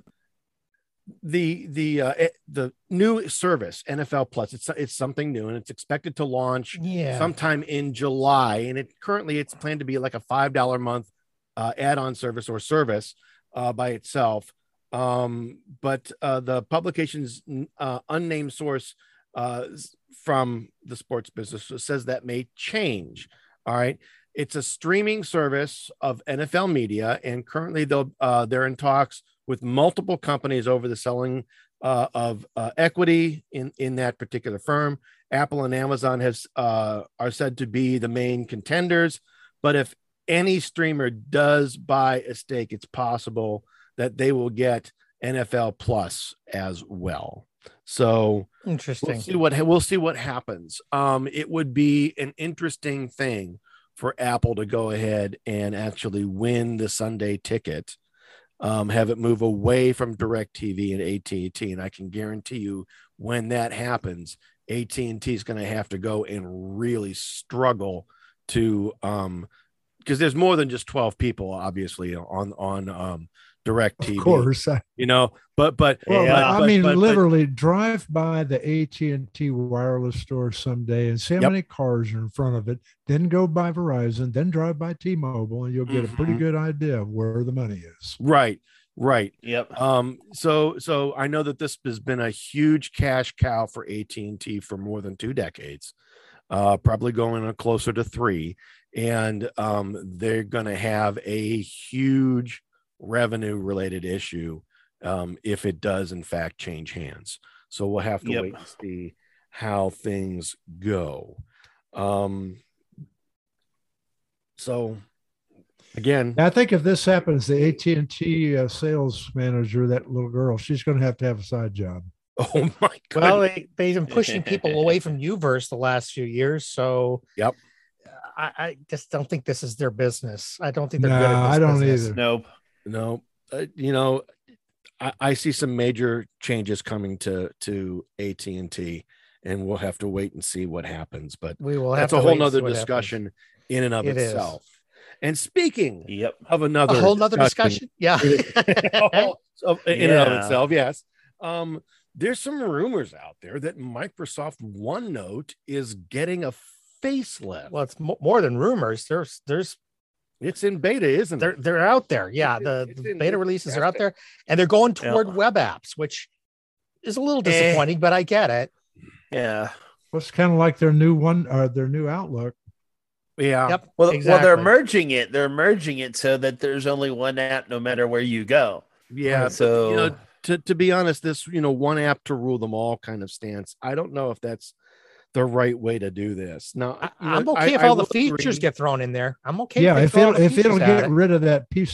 Speaker 1: the the uh, eh, the new service N F L Plus, it's it's something new and it's expected to launch
Speaker 3: Yeah.
Speaker 1: sometime in July, and it currently it's planned to be like a five dollar a month uh, add-on service or service uh, by itself. Um, but uh, the publication's uh, unnamed source uh, from the sports business says that may change. All right, it's a streaming service of N F L media, and currently they'll uh, they're in talks with multiple companies over the selling uh, of uh, equity in in that particular firm. Apple and Amazon has uh, are said to be the main contenders, but if any streamer does buy a stake, it's possible that they will get N F L Plus as well. So
Speaker 3: Interesting.
Speaker 1: we'll see what we'll see what happens. Um, it would be an interesting thing for Apple to go ahead and actually win the Sunday ticket, um, have it move away from DirecTV and A T and T, and I can guarantee you when that happens, A T and T is going to have to go and really struggle to um, because there's more than just twelve people, obviously, on on um, DirecTV.
Speaker 2: Of course. I,
Speaker 1: You know, but but
Speaker 2: well,
Speaker 4: Yeah.
Speaker 2: I
Speaker 1: but-
Speaker 2: mean,
Speaker 1: but- but-
Speaker 2: literally drive by the A T and T wireless store someday and see how
Speaker 1: Yep.
Speaker 2: many cars are in front of it. Then go by Verizon, then drive by T-Mobile, and you'll get a pretty
Speaker 1: Mhm.
Speaker 2: good idea of where the money is.
Speaker 1: right, right.
Speaker 4: Yep.
Speaker 1: Um, so so I know that this has been a huge cash cow for A T and T for more than two decades, uh, probably going on closer to three, and um, they're going to have a huge revenue related issue um, if it does in fact change hands. So we'll have to
Speaker 4: Yep.
Speaker 1: wait and see how things go. Um, so again,
Speaker 2: I think if this happens, the A T and T uh, sales manager, that little girl, she's going to have to have a side job.
Speaker 1: oh my god.
Speaker 3: Well, they, they've been pushing people away from Uverse the last few years. So
Speaker 1: Yep.
Speaker 3: I, I just don't think this is their business. I don't think they're
Speaker 2: No,
Speaker 3: good at this
Speaker 2: I don't
Speaker 3: business.
Speaker 2: either.
Speaker 4: Nope.
Speaker 1: No, uh, you know, I, I see some major changes coming to to A T and T, and we'll have to wait and see what happens. But
Speaker 3: We will have
Speaker 1: that's
Speaker 3: to
Speaker 1: a
Speaker 3: wait
Speaker 1: whole
Speaker 3: and see
Speaker 1: nother
Speaker 3: what happens.
Speaker 1: discussion in and of
Speaker 3: It is.
Speaker 1: itself. And speaking
Speaker 4: Yep.
Speaker 1: of another
Speaker 3: A whole nother discussion. Yeah.
Speaker 1: of- in and of
Speaker 4: Yeah.
Speaker 1: itself, yes. Um, there's some rumors out there that Microsoft OneNote is getting a facelift.
Speaker 3: Well, it's mo- more than rumors. There's there's
Speaker 1: It's in beta, isn't
Speaker 3: they're
Speaker 1: it?
Speaker 3: they're out there. Yeah,
Speaker 1: It's
Speaker 3: the,
Speaker 1: in- it's
Speaker 3: the
Speaker 1: in-
Speaker 3: beta
Speaker 1: it's
Speaker 3: releases are out
Speaker 1: testing.
Speaker 3: there, and they're going
Speaker 4: Yeah.
Speaker 3: toward web apps, which is a little
Speaker 4: Eh.
Speaker 3: disappointing, but I get it.
Speaker 4: Yeah.
Speaker 2: Well, it's kind of like their new one or their new Outlook.
Speaker 1: Yeah.
Speaker 3: Yep.
Speaker 4: Well,
Speaker 3: exactly.
Speaker 4: well, they're merging it. They're merging it so that there's only one app no matter where you go.
Speaker 1: Yeah. but,
Speaker 4: So
Speaker 1: you know, to, to be honest, this, you know, one app to rule them all kind of stance, I don't know if that's the right way to do this. Now,
Speaker 3: I,
Speaker 1: you know,
Speaker 3: I'm okay
Speaker 1: I-
Speaker 3: if
Speaker 1: I
Speaker 3: all the
Speaker 1: will
Speaker 3: features
Speaker 1: agree.
Speaker 3: get thrown in there. I'm okay.
Speaker 2: Yeah,
Speaker 3: they
Speaker 2: if
Speaker 3: throw all
Speaker 2: it'll
Speaker 3: the
Speaker 2: if it'll
Speaker 3: features at
Speaker 2: get
Speaker 3: it.
Speaker 2: rid of that piece of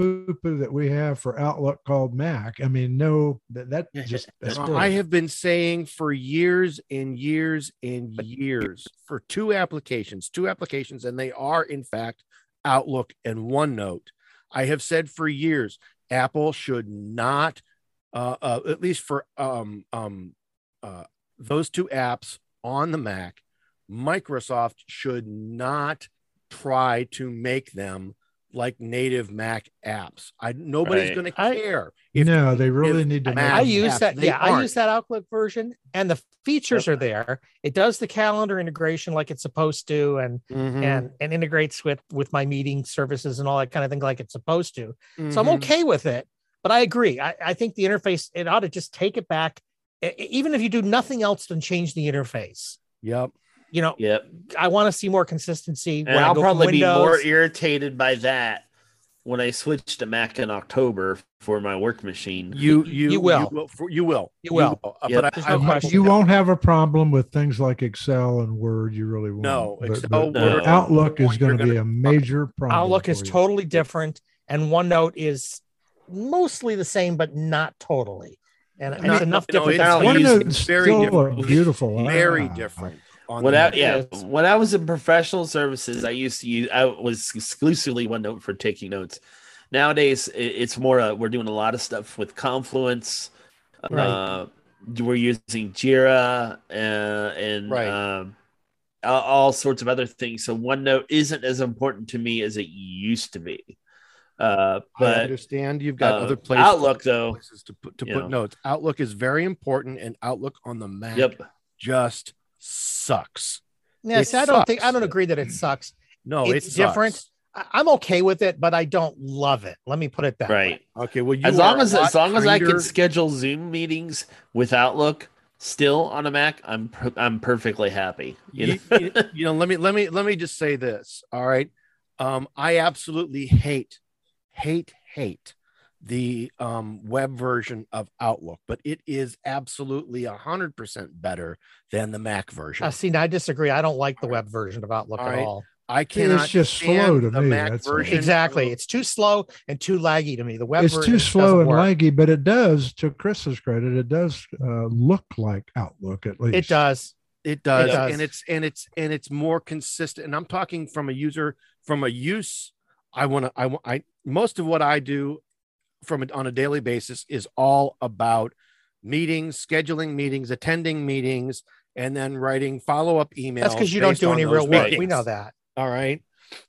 Speaker 2: poo-poo that we have for Outlook called Mac. I mean, no, that, that just that's
Speaker 1: I have been saying for years and years and years for two applications, two applications, and they are in fact Outlook and OneNote. I have said for years, Apple should not, uh, uh, at least for um, um, uh, those two apps on the Mac, Microsoft should not try to make them like native Mac apps. I nobody's
Speaker 4: Right.
Speaker 1: going to
Speaker 3: I-
Speaker 1: care.
Speaker 2: no, they really
Speaker 1: if
Speaker 2: need to.
Speaker 1: Mac
Speaker 3: I
Speaker 2: make-
Speaker 3: use
Speaker 1: apps,
Speaker 3: that.
Speaker 1: they
Speaker 3: Yeah, I
Speaker 1: aren't.
Speaker 3: use that Outlook version, and the features are there. It does the calendar integration like it's supposed to, and
Speaker 1: Mhm.
Speaker 3: and and integrates with with my meeting services and all that kind of thing like it's supposed to. So I'm
Speaker 1: Mhm.
Speaker 3: okay with it. But I agree. I, I think the interface, it ought to just take it back, E- e- even if you do nothing else than change the interface.
Speaker 1: Yep.
Speaker 3: You know,
Speaker 4: Yep.
Speaker 3: I want to see more consistency.
Speaker 4: And
Speaker 3: when I
Speaker 4: I'll
Speaker 3: go from
Speaker 4: probably be more
Speaker 3: Windows.
Speaker 4: irritated by that when I switch to Mac in October for my work machine.
Speaker 1: You
Speaker 3: You-
Speaker 1: you
Speaker 3: you will.
Speaker 1: You will. for- You will.
Speaker 3: You will.
Speaker 1: Uh,
Speaker 4: Yep.
Speaker 1: But
Speaker 3: There's
Speaker 1: I,
Speaker 3: no
Speaker 1: I,
Speaker 3: question.
Speaker 2: You won't have a problem with things like Excel and Word. You really won't.
Speaker 1: No,
Speaker 2: But-
Speaker 1: Excel,
Speaker 2: but- but
Speaker 4: Word,
Speaker 2: Outlook is
Speaker 1: you're
Speaker 2: going to be
Speaker 1: gonna-
Speaker 2: a major problem.
Speaker 3: Outlook is
Speaker 2: for you.
Speaker 3: totally different, and OneNote is mostly the same, but not totally. And
Speaker 1: No,
Speaker 3: it's enough
Speaker 1: no,
Speaker 3: different.
Speaker 1: it's-
Speaker 3: that
Speaker 1: I
Speaker 3: I use
Speaker 1: use-
Speaker 2: OneNote is
Speaker 1: very
Speaker 2: still
Speaker 1: different.
Speaker 2: a beautiful,
Speaker 1: very
Speaker 2: app.
Speaker 1: different. On
Speaker 4: When
Speaker 1: the
Speaker 4: I,
Speaker 1: Mac.
Speaker 4: yeah,
Speaker 3: Yes.
Speaker 4: when I was in professional services, I used to use, I was exclusively OneNote for taking notes. Nowadays, i- it's more, uh, we're doing a lot of stuff with Confluence.
Speaker 3: Right.
Speaker 4: Uh, we're using Jira uh, and
Speaker 1: Right.
Speaker 4: um, all, all sorts of other things. So OneNote isn't as important to me as it used to be. Uh,
Speaker 1: I
Speaker 4: but
Speaker 1: understand you've got
Speaker 4: uh,
Speaker 1: other places,
Speaker 4: Outlook, though,
Speaker 1: places to put to
Speaker 4: you
Speaker 1: put
Speaker 4: know.
Speaker 1: notes. Outlook is very important, and Outlook on the Mac
Speaker 4: yep.
Speaker 1: just sucks.
Speaker 3: Yes,
Speaker 1: It
Speaker 3: I don't think I
Speaker 1: sucks.
Speaker 3: don't agree that it sucks.
Speaker 1: No,
Speaker 3: It's
Speaker 1: it's
Speaker 3: different. I, I'm okay with it, but I don't love it. Let me put it that
Speaker 4: Right.
Speaker 3: way.
Speaker 1: Okay, well, you
Speaker 4: As
Speaker 1: are
Speaker 4: long
Speaker 1: a
Speaker 4: as
Speaker 1: lot
Speaker 4: as long as I
Speaker 1: kinder-
Speaker 4: can schedule Zoom meetings with Outlook still on a Mac, I'm per- I'm perfectly happy. You
Speaker 1: you,
Speaker 4: know?
Speaker 1: you- you know, let me let me let me just say this. All right, um, I absolutely hate, hate, hate the um, web version of Outlook, but it is absolutely a hundred percent better than the Mac version.
Speaker 3: Uh, see, now I disagree. I don't like the web version of Outlook
Speaker 1: All
Speaker 3: at
Speaker 1: right.
Speaker 3: all.
Speaker 1: I cannot.
Speaker 2: It's just
Speaker 1: stand
Speaker 2: slow to
Speaker 1: the
Speaker 2: me,
Speaker 1: Mac
Speaker 2: that's all.
Speaker 1: version.
Speaker 3: Exactly.
Speaker 1: of-
Speaker 3: It's too slow and too laggy to me. The web
Speaker 2: It's
Speaker 3: version
Speaker 2: too slow
Speaker 3: doesn't
Speaker 2: and
Speaker 3: work.
Speaker 2: laggy, but it does, to Chris's credit, it does uh, look like Outlook at least.
Speaker 3: It does.
Speaker 1: It does,
Speaker 3: It does.
Speaker 1: and it's and it's and it's more consistent. And I'm talking from a user, from a use. I want to. I want. I most of what I do from it on a daily basis is all about meetings, scheduling meetings, attending meetings, and then writing follow up emails.
Speaker 3: That's because you don't
Speaker 1: based
Speaker 3: do
Speaker 1: on
Speaker 3: any
Speaker 1: those
Speaker 3: real work. We
Speaker 1: meetings.
Speaker 3: know that.
Speaker 1: All right.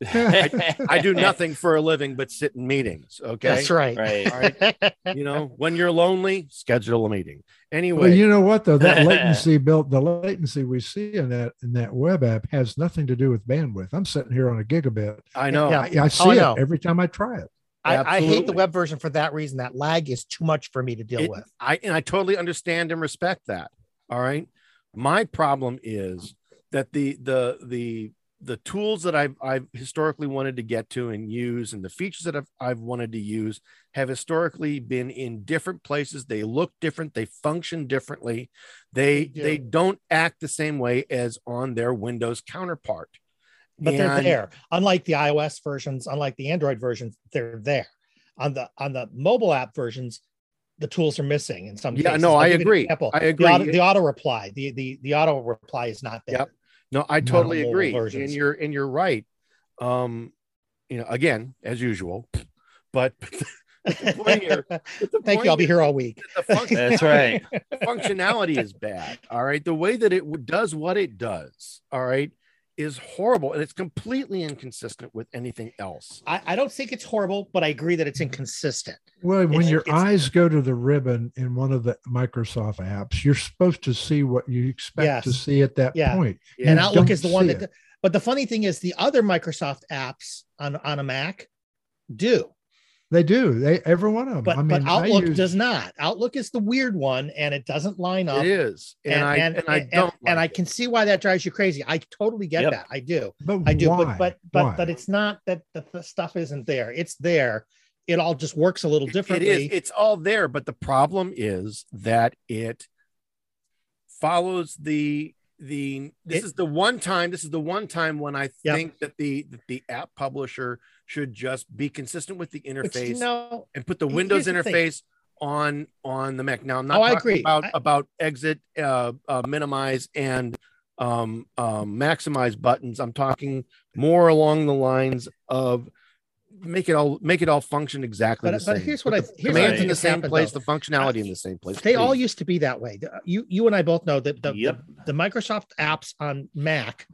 Speaker 1: I do nothing for a living but sit in meetings. Okay.
Speaker 3: That's right.
Speaker 4: Right.
Speaker 1: All right. You know, when you're lonely, schedule a meeting. Anyway,
Speaker 2: Well, you know what though, that latency built the latency we see in that in that web app has nothing to do with bandwidth. I'm sitting here on a gigabit.
Speaker 1: I know.
Speaker 3: Yeah.
Speaker 2: I, I see
Speaker 3: Oh, I
Speaker 2: it
Speaker 3: know.
Speaker 2: every time I try it.
Speaker 3: I, I hate the
Speaker 1: Absolutely.
Speaker 3: web version for that reason. That lag is too much for me to deal
Speaker 1: It-
Speaker 3: with.
Speaker 1: I and I totally understand and respect that. All right. My problem is that the the the the tools that I've I've historically wanted to get to and use, and the features that I've I've wanted to use, have historically been in different places. They look different. They function differently. They
Speaker 3: They do.
Speaker 1: they don't act the same way as on their Windows counterpart.
Speaker 3: But they're
Speaker 1: And-
Speaker 3: there. Unlike the iOS versions, unlike the Android versions, they're there. On the on the mobile app versions, the tools are missing in some
Speaker 1: Yeah,
Speaker 3: cases.
Speaker 1: no,
Speaker 3: I'll
Speaker 1: I
Speaker 3: give you an
Speaker 1: agree.
Speaker 3: example.
Speaker 1: I
Speaker 3: The
Speaker 1: agree.
Speaker 3: auto, the auto reply, the the the auto reply is not there.
Speaker 1: Yep. No, I totally
Speaker 3: mobile
Speaker 1: agree. And
Speaker 3: versions.
Speaker 1: you're and you're right. Um, you know, again, as usual, but the point here- the
Speaker 3: Thank
Speaker 1: point
Speaker 3: you. I'll be
Speaker 1: here
Speaker 3: here all week.
Speaker 1: the function,
Speaker 4: That's right.
Speaker 1: functionality is bad. All right. The way that it w- does what it does, all right, is horrible. And it's completely inconsistent with anything else.
Speaker 3: I, I don't think it's horrible, but I agree that it's inconsistent.
Speaker 2: Well, when
Speaker 3: It's-
Speaker 2: your
Speaker 3: it's-
Speaker 2: eyes go to the ribbon in one of the Microsoft apps, you're supposed to see what you expect to
Speaker 3: Yes.
Speaker 2: see at that
Speaker 3: Yeah.
Speaker 2: point.
Speaker 1: Yeah.
Speaker 3: And
Speaker 2: You
Speaker 3: Outlook
Speaker 2: don't
Speaker 3: is the one
Speaker 2: see
Speaker 3: that,
Speaker 2: it.
Speaker 3: but the funny thing is the other Microsoft apps on, on a Mac do.
Speaker 2: They do. They every one of them.
Speaker 3: But
Speaker 2: I mean,
Speaker 3: but
Speaker 2: I
Speaker 3: Outlook
Speaker 2: use-
Speaker 3: does not. Outlook is the weird one, and it doesn't line up.
Speaker 1: It is. And, I and, I don't
Speaker 3: and I
Speaker 1: like it.
Speaker 3: can see why that drives you crazy. I totally get
Speaker 4: Yep.
Speaker 3: that. I do.
Speaker 2: But
Speaker 3: I do.
Speaker 2: why?
Speaker 3: But but but
Speaker 2: Why?
Speaker 3: but it's not that the, the stuff isn't there. It's there. It all just works a little
Speaker 1: It
Speaker 3: differently.
Speaker 1: is. It's all there, but the problem is that it follows the the this
Speaker 3: It-
Speaker 1: is the one time this is the one time when I
Speaker 3: Yep.
Speaker 1: think that the that the app publisher should just be consistent with the
Speaker 3: But,
Speaker 1: interface
Speaker 3: you know,
Speaker 1: and put the
Speaker 3: he-
Speaker 1: Windows
Speaker 3: here's the thing.
Speaker 1: interface on on the Mac. Now I'm not
Speaker 3: Oh, I
Speaker 1: talking
Speaker 3: agree.
Speaker 1: about
Speaker 3: I-
Speaker 1: about exit, uh, uh, minimize, and um, um, maximize buttons. I'm talking more along the lines of make it all make it all function exactly
Speaker 3: But-
Speaker 1: the
Speaker 3: but
Speaker 1: same.
Speaker 3: here's what
Speaker 1: Put
Speaker 3: I-
Speaker 1: the
Speaker 3: here's
Speaker 4: what I
Speaker 1: commands
Speaker 4: think
Speaker 1: in the
Speaker 3: has
Speaker 1: same
Speaker 3: happened,
Speaker 1: place,
Speaker 3: though.
Speaker 1: the functionality in the same place.
Speaker 3: they all
Speaker 1: please.
Speaker 3: used to be that way. The- You you and I both know that the,
Speaker 4: Yep.
Speaker 3: the, the Microsoft apps on Mac,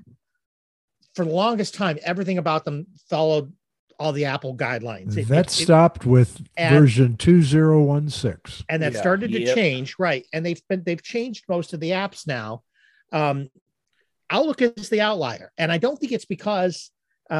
Speaker 3: for the longest time, everything about them followed all the Apple guidelines. It-
Speaker 2: That
Speaker 3: it- it-
Speaker 2: stopped with
Speaker 3: and-
Speaker 2: version two thousand sixteen.
Speaker 3: and that
Speaker 1: Yeah.
Speaker 3: started to
Speaker 4: Yep.
Speaker 3: change, right? And they've been they've changed most of the apps now. Um, Outlook is the outlier, and I don't think it's because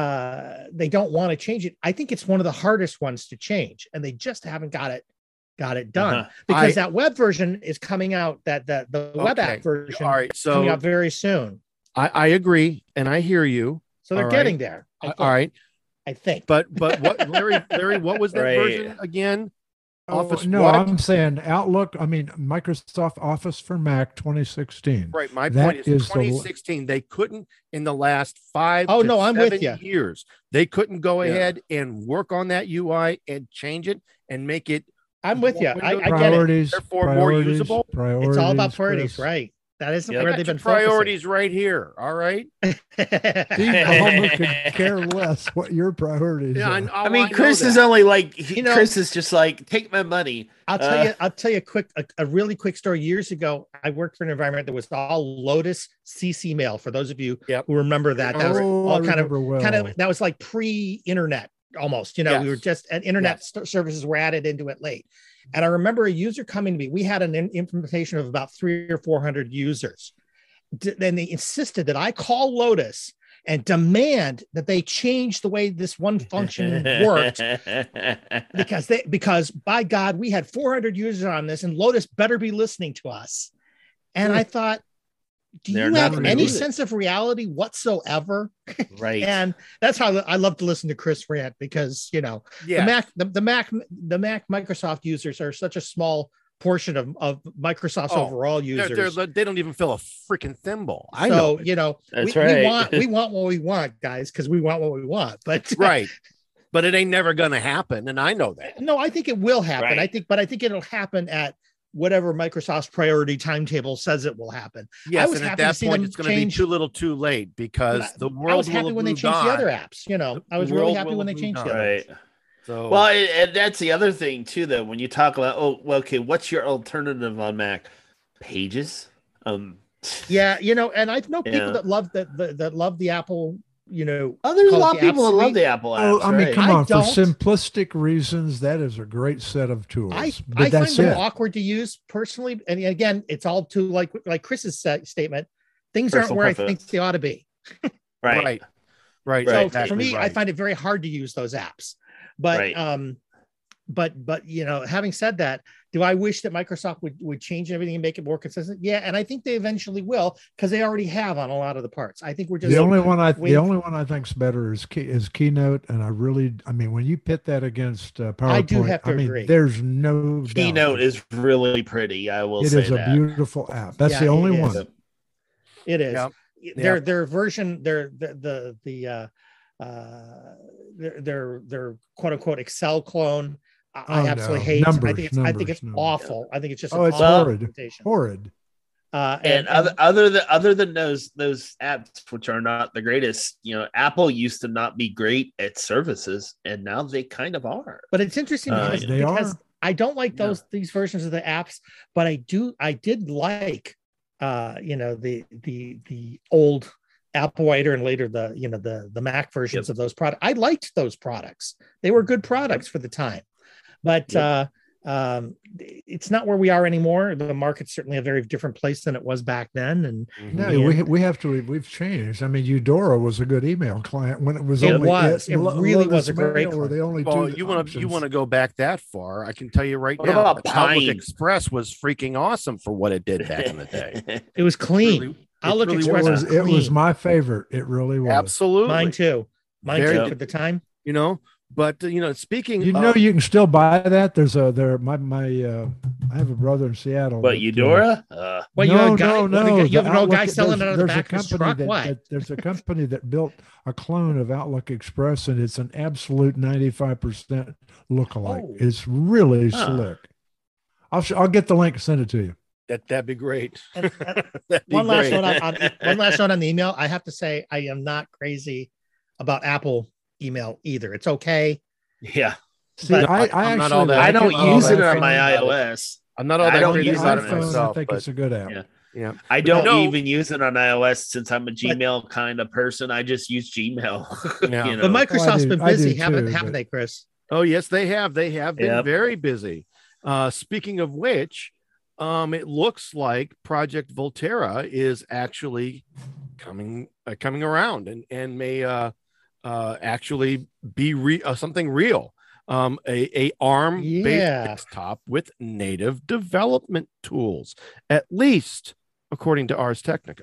Speaker 3: uh, they don't want to change it. I think it's one of the hardest ones to change, and they just haven't got it got it done
Speaker 4: Uh-huh.
Speaker 3: because
Speaker 1: I-
Speaker 3: that web version is coming out. That that the web
Speaker 1: Okay.
Speaker 3: app version
Speaker 1: All right,
Speaker 3: coming
Speaker 1: so
Speaker 3: out very soon.
Speaker 1: I, I agree and I hear you.
Speaker 3: So they're
Speaker 1: All
Speaker 3: getting
Speaker 1: right.
Speaker 3: there. I
Speaker 1: All
Speaker 3: think.
Speaker 1: right,
Speaker 3: I think.
Speaker 1: but but what Larry Larry, what was that
Speaker 4: Right.
Speaker 1: version again? Office
Speaker 2: Oh, no,
Speaker 1: what?
Speaker 2: I'm saying Outlook. I mean, Microsoft Office for Mac twenty sixteen.
Speaker 1: Right. My
Speaker 2: That
Speaker 1: point is,
Speaker 2: is the-
Speaker 1: twenty sixteen. They couldn't in the last five.
Speaker 3: Oh,
Speaker 1: to
Speaker 3: no, I'm with
Speaker 1: seven
Speaker 3: ya.
Speaker 1: Years. They couldn't go
Speaker 4: Yeah.
Speaker 1: ahead and work on that U I and change it and make it
Speaker 3: I'm with you. I, I get it.
Speaker 2: Priorities,
Speaker 1: Therefore, more
Speaker 2: priorities,
Speaker 1: usable.
Speaker 2: priorities.
Speaker 3: It's all about priorities,
Speaker 2: Chris.
Speaker 3: right? That isn't
Speaker 4: Yeah.
Speaker 1: I
Speaker 3: where
Speaker 1: got
Speaker 3: they've
Speaker 1: your
Speaker 3: been
Speaker 1: priorities right here. All right.
Speaker 2: Steve
Speaker 3: focusing.
Speaker 2: Ballmer could care less what your priorities
Speaker 1: Yeah.
Speaker 2: are.
Speaker 1: I, oh,
Speaker 4: I mean,
Speaker 1: know
Speaker 4: Chris is
Speaker 1: that.
Speaker 4: only like he,
Speaker 3: You know-
Speaker 4: Chris is just like take my money.
Speaker 3: I'll tell
Speaker 4: Uh,
Speaker 3: you. I'll tell you a quick, a, a really quick story. Years ago, I worked for an environment that was all Lotus C C mail. For those of you
Speaker 1: Yep.
Speaker 3: who remember that, that was
Speaker 2: Oh,
Speaker 3: all
Speaker 2: I
Speaker 3: kind of,
Speaker 2: remember well.
Speaker 3: kind of, that was like pre-internet almost. You know, we were
Speaker 1: Yes.
Speaker 3: just, and internet
Speaker 1: Yes.
Speaker 3: st- services were added into it late. And I remember a user coming to me. We had an in- implementation of about three or four hundred users. D- Then they insisted that I call Lotus and demand that they change the way this one function worked because they because by God, we had four hundred users on this, and Lotus better be listening to us. And I thought, do
Speaker 4: They're
Speaker 3: you
Speaker 4: not
Speaker 3: have
Speaker 4: gonna
Speaker 3: any
Speaker 4: do it.
Speaker 3: sense of reality whatsoever?
Speaker 4: right.
Speaker 3: And that's how I love to listen to Chris rant because you know
Speaker 1: Yeah.
Speaker 3: the Mac, the, the Mac, the Mac Microsoft users are such a small portion of, of Microsoft's
Speaker 1: Oh,
Speaker 3: overall
Speaker 1: They're,
Speaker 3: users.
Speaker 1: they're, they don't even fill a freaking thimble. I
Speaker 3: so
Speaker 1: know. it.
Speaker 3: you know,
Speaker 4: That's
Speaker 3: we,
Speaker 4: right.
Speaker 3: we want we want what we want, guys, because we want what we want. But
Speaker 1: Right. But it ain't never going to happen. And I know that.
Speaker 3: no, I think it will happen.
Speaker 4: Right.
Speaker 3: I think, but I think it'll happen at whatever Microsoft's priority timetable says it will happen.
Speaker 1: Yes.
Speaker 3: was
Speaker 1: And at
Speaker 3: happy to
Speaker 1: that
Speaker 3: see
Speaker 1: point,
Speaker 3: them
Speaker 1: it's going to be
Speaker 3: change-
Speaker 1: too little too late because
Speaker 3: But I-
Speaker 1: the world
Speaker 3: I was
Speaker 1: will
Speaker 3: happy
Speaker 1: have
Speaker 3: when they
Speaker 1: moved
Speaker 3: changed the
Speaker 1: on.
Speaker 3: other apps. You know, I was
Speaker 1: The
Speaker 3: really
Speaker 1: world
Speaker 3: happy
Speaker 1: will
Speaker 3: when they
Speaker 1: have
Speaker 3: changed
Speaker 1: moved
Speaker 3: the
Speaker 1: on.
Speaker 3: other.
Speaker 4: Right.
Speaker 3: apps.
Speaker 1: So,
Speaker 4: Well, and, and that's the other thing too. That when you talk about, oh, well, okay, what's your alternative on Mac? Pages. Um.
Speaker 3: Yeah, you know, and I know people
Speaker 4: Yeah.
Speaker 3: that love that that, that love the Apple. You know,
Speaker 4: Oh, there's a
Speaker 3: call it
Speaker 4: lot of
Speaker 3: the
Speaker 4: people
Speaker 3: App
Speaker 4: that love
Speaker 3: Suite.
Speaker 4: the Apple apps.
Speaker 2: Oh, I mean,
Speaker 4: right?
Speaker 2: come
Speaker 3: I
Speaker 2: on. For
Speaker 3: don't.
Speaker 2: simplistic reasons, that is a great set of tools.
Speaker 3: I,
Speaker 2: but
Speaker 3: I find
Speaker 2: that's
Speaker 3: them
Speaker 2: it.
Speaker 3: awkward to use personally. And again, it's all too like like Chris's sa- statement. Things aren't
Speaker 4: Personal
Speaker 3: where I
Speaker 4: preference.
Speaker 3: think they ought to be.
Speaker 4: right.
Speaker 1: right. Right.
Speaker 3: So
Speaker 4: Right.
Speaker 3: for
Speaker 1: exactly
Speaker 3: me, I
Speaker 1: right.
Speaker 3: find it very hard to use those apps. But
Speaker 4: Right.
Speaker 3: um, but but you know, having said that, do I wish that Microsoft would would change everything and make it more consistent? Yeah, and I think they eventually will because they already have on a lot of the parts. I think we're just
Speaker 2: The only one I
Speaker 3: wait-
Speaker 2: the only one I think's better is key, is Keynote, and I really I mean when you pit that against uh, PowerPoint,
Speaker 3: I do have to
Speaker 2: mean
Speaker 3: agree.
Speaker 2: there's no doubt.
Speaker 4: Keynote is really pretty. I will
Speaker 2: it
Speaker 4: say
Speaker 2: is a
Speaker 4: that.
Speaker 2: beautiful app. That's
Speaker 3: Yeah,
Speaker 2: the
Speaker 3: it
Speaker 2: only
Speaker 3: is.
Speaker 2: one.
Speaker 3: It is.
Speaker 1: Yep.
Speaker 3: Their
Speaker 1: Yep.
Speaker 3: their version, their the the the uh, uh, their their their quote unquote Excel clone. I, I
Speaker 2: Oh,
Speaker 3: absolutely
Speaker 2: no.
Speaker 3: hate. I
Speaker 2: Numbers,
Speaker 3: think it's I think it's
Speaker 2: numbers, numbers.
Speaker 3: awful. I think it's just
Speaker 2: Oh,
Speaker 3: an
Speaker 2: it's
Speaker 3: awful
Speaker 2: horrid.
Speaker 3: implementation.
Speaker 2: Horrid.
Speaker 3: Uh,
Speaker 4: And, other other than other than those those apps which are not the greatest, you know, Apple used to not be great at services, and now they kind of are.
Speaker 3: but it's interesting
Speaker 4: Uh,
Speaker 3: because,
Speaker 2: They
Speaker 3: because
Speaker 2: are.
Speaker 3: I don't like
Speaker 4: Yeah.
Speaker 3: those these versions of the apps, but I do I did like uh you know the the the old Apple Writer and later the you know the the Mac versions
Speaker 4: Yep.
Speaker 3: of those products. I liked those products. They were good products for the time. But
Speaker 4: Yep.
Speaker 3: uh um it's not where we are anymore. The market's certainly a very different place than it was back then. And
Speaker 1: Mhm.
Speaker 2: No,
Speaker 3: Yeah.
Speaker 2: we we have to we've changed. I mean, Eudora was a good email client when it was
Speaker 3: It
Speaker 2: only
Speaker 3: was. It
Speaker 2: Lo-
Speaker 3: really
Speaker 2: Lotus
Speaker 3: was a great
Speaker 2: Mail were the only
Speaker 1: Well,
Speaker 2: two
Speaker 1: you want to you
Speaker 2: options.
Speaker 1: want to go back that far? I can tell you right
Speaker 4: What
Speaker 1: now.
Speaker 4: about
Speaker 1: that Outlook
Speaker 4: Pine?
Speaker 1: Express was freaking awesome for what it did back in the day.
Speaker 3: it was clean.
Speaker 1: Really-
Speaker 3: Outlook
Speaker 1: really
Speaker 3: Express
Speaker 2: it
Speaker 1: was.
Speaker 2: was it was
Speaker 3: clean.
Speaker 2: my favorite. It really was.
Speaker 1: Absolutely,
Speaker 3: Mine too. Mine
Speaker 1: Very
Speaker 3: too
Speaker 1: good.
Speaker 3: for the time.
Speaker 1: You know, but uh, you know, speaking,
Speaker 2: You know,
Speaker 1: of,
Speaker 2: you can still buy that. There's a there. My my. Uh, I have a brother in Seattle.
Speaker 4: But
Speaker 2: that, uh,
Speaker 4: Eudora, uh,
Speaker 3: Well,
Speaker 2: no,
Speaker 3: you have a guy,
Speaker 2: no,
Speaker 3: what,
Speaker 2: no.
Speaker 3: you have
Speaker 2: The
Speaker 3: an old
Speaker 2: Outlook-
Speaker 3: guy selling it
Speaker 2: there's-
Speaker 3: out of the
Speaker 2: there's a
Speaker 3: back of his
Speaker 2: company
Speaker 3: truck.
Speaker 2: that-
Speaker 3: What?
Speaker 2: that- there's a company that built a clone of Outlook Express, and it's an absolute ninety-five percent lookalike.
Speaker 3: Oh.
Speaker 2: It's really
Speaker 4: Huh.
Speaker 2: slick. I'll sh- I'll get the link and send it to you.
Speaker 1: That that'd be great.
Speaker 3: And- and
Speaker 1: That'd be
Speaker 3: one last
Speaker 1: great.
Speaker 3: note on, on one last note on the email. I have to say I am not crazy about Apple email either. It's okay.
Speaker 4: Yeah.
Speaker 2: See,
Speaker 3: But
Speaker 2: I, I
Speaker 1: I'm
Speaker 2: actually
Speaker 1: not all that-
Speaker 2: like
Speaker 4: I don't
Speaker 1: I'm not all
Speaker 4: use
Speaker 1: that
Speaker 4: it on
Speaker 1: crazy
Speaker 4: my
Speaker 1: about it.
Speaker 4: iOS.
Speaker 1: I'm not all
Speaker 4: I
Speaker 1: that
Speaker 4: don't
Speaker 1: crazy
Speaker 4: use
Speaker 1: about
Speaker 4: it
Speaker 1: it
Speaker 4: on
Speaker 2: iPhone,
Speaker 1: myself,
Speaker 2: I think
Speaker 1: but
Speaker 2: it's a good app.
Speaker 4: Yeah.
Speaker 1: yeah.
Speaker 4: I don't
Speaker 1: no.
Speaker 4: even use it on iOS since I'm a Gmail kind of person. I just use Gmail.
Speaker 1: Yeah.
Speaker 4: you know?
Speaker 3: But Microsoft's
Speaker 2: do-
Speaker 3: been
Speaker 2: I do
Speaker 3: busy, haven't
Speaker 2: too,
Speaker 3: haven't
Speaker 2: but-
Speaker 3: they, Chris?
Speaker 1: Oh yes, they have. They have been
Speaker 4: Yep.
Speaker 1: very busy. Uh, speaking of which, um, it looks like Project Volterra is actually coming uh, coming around and and may uh, uh, actually be re- uh, something real. Um, a, a ARM based
Speaker 3: Yeah.
Speaker 1: desktop with native development tools, at least according to Ars Technica.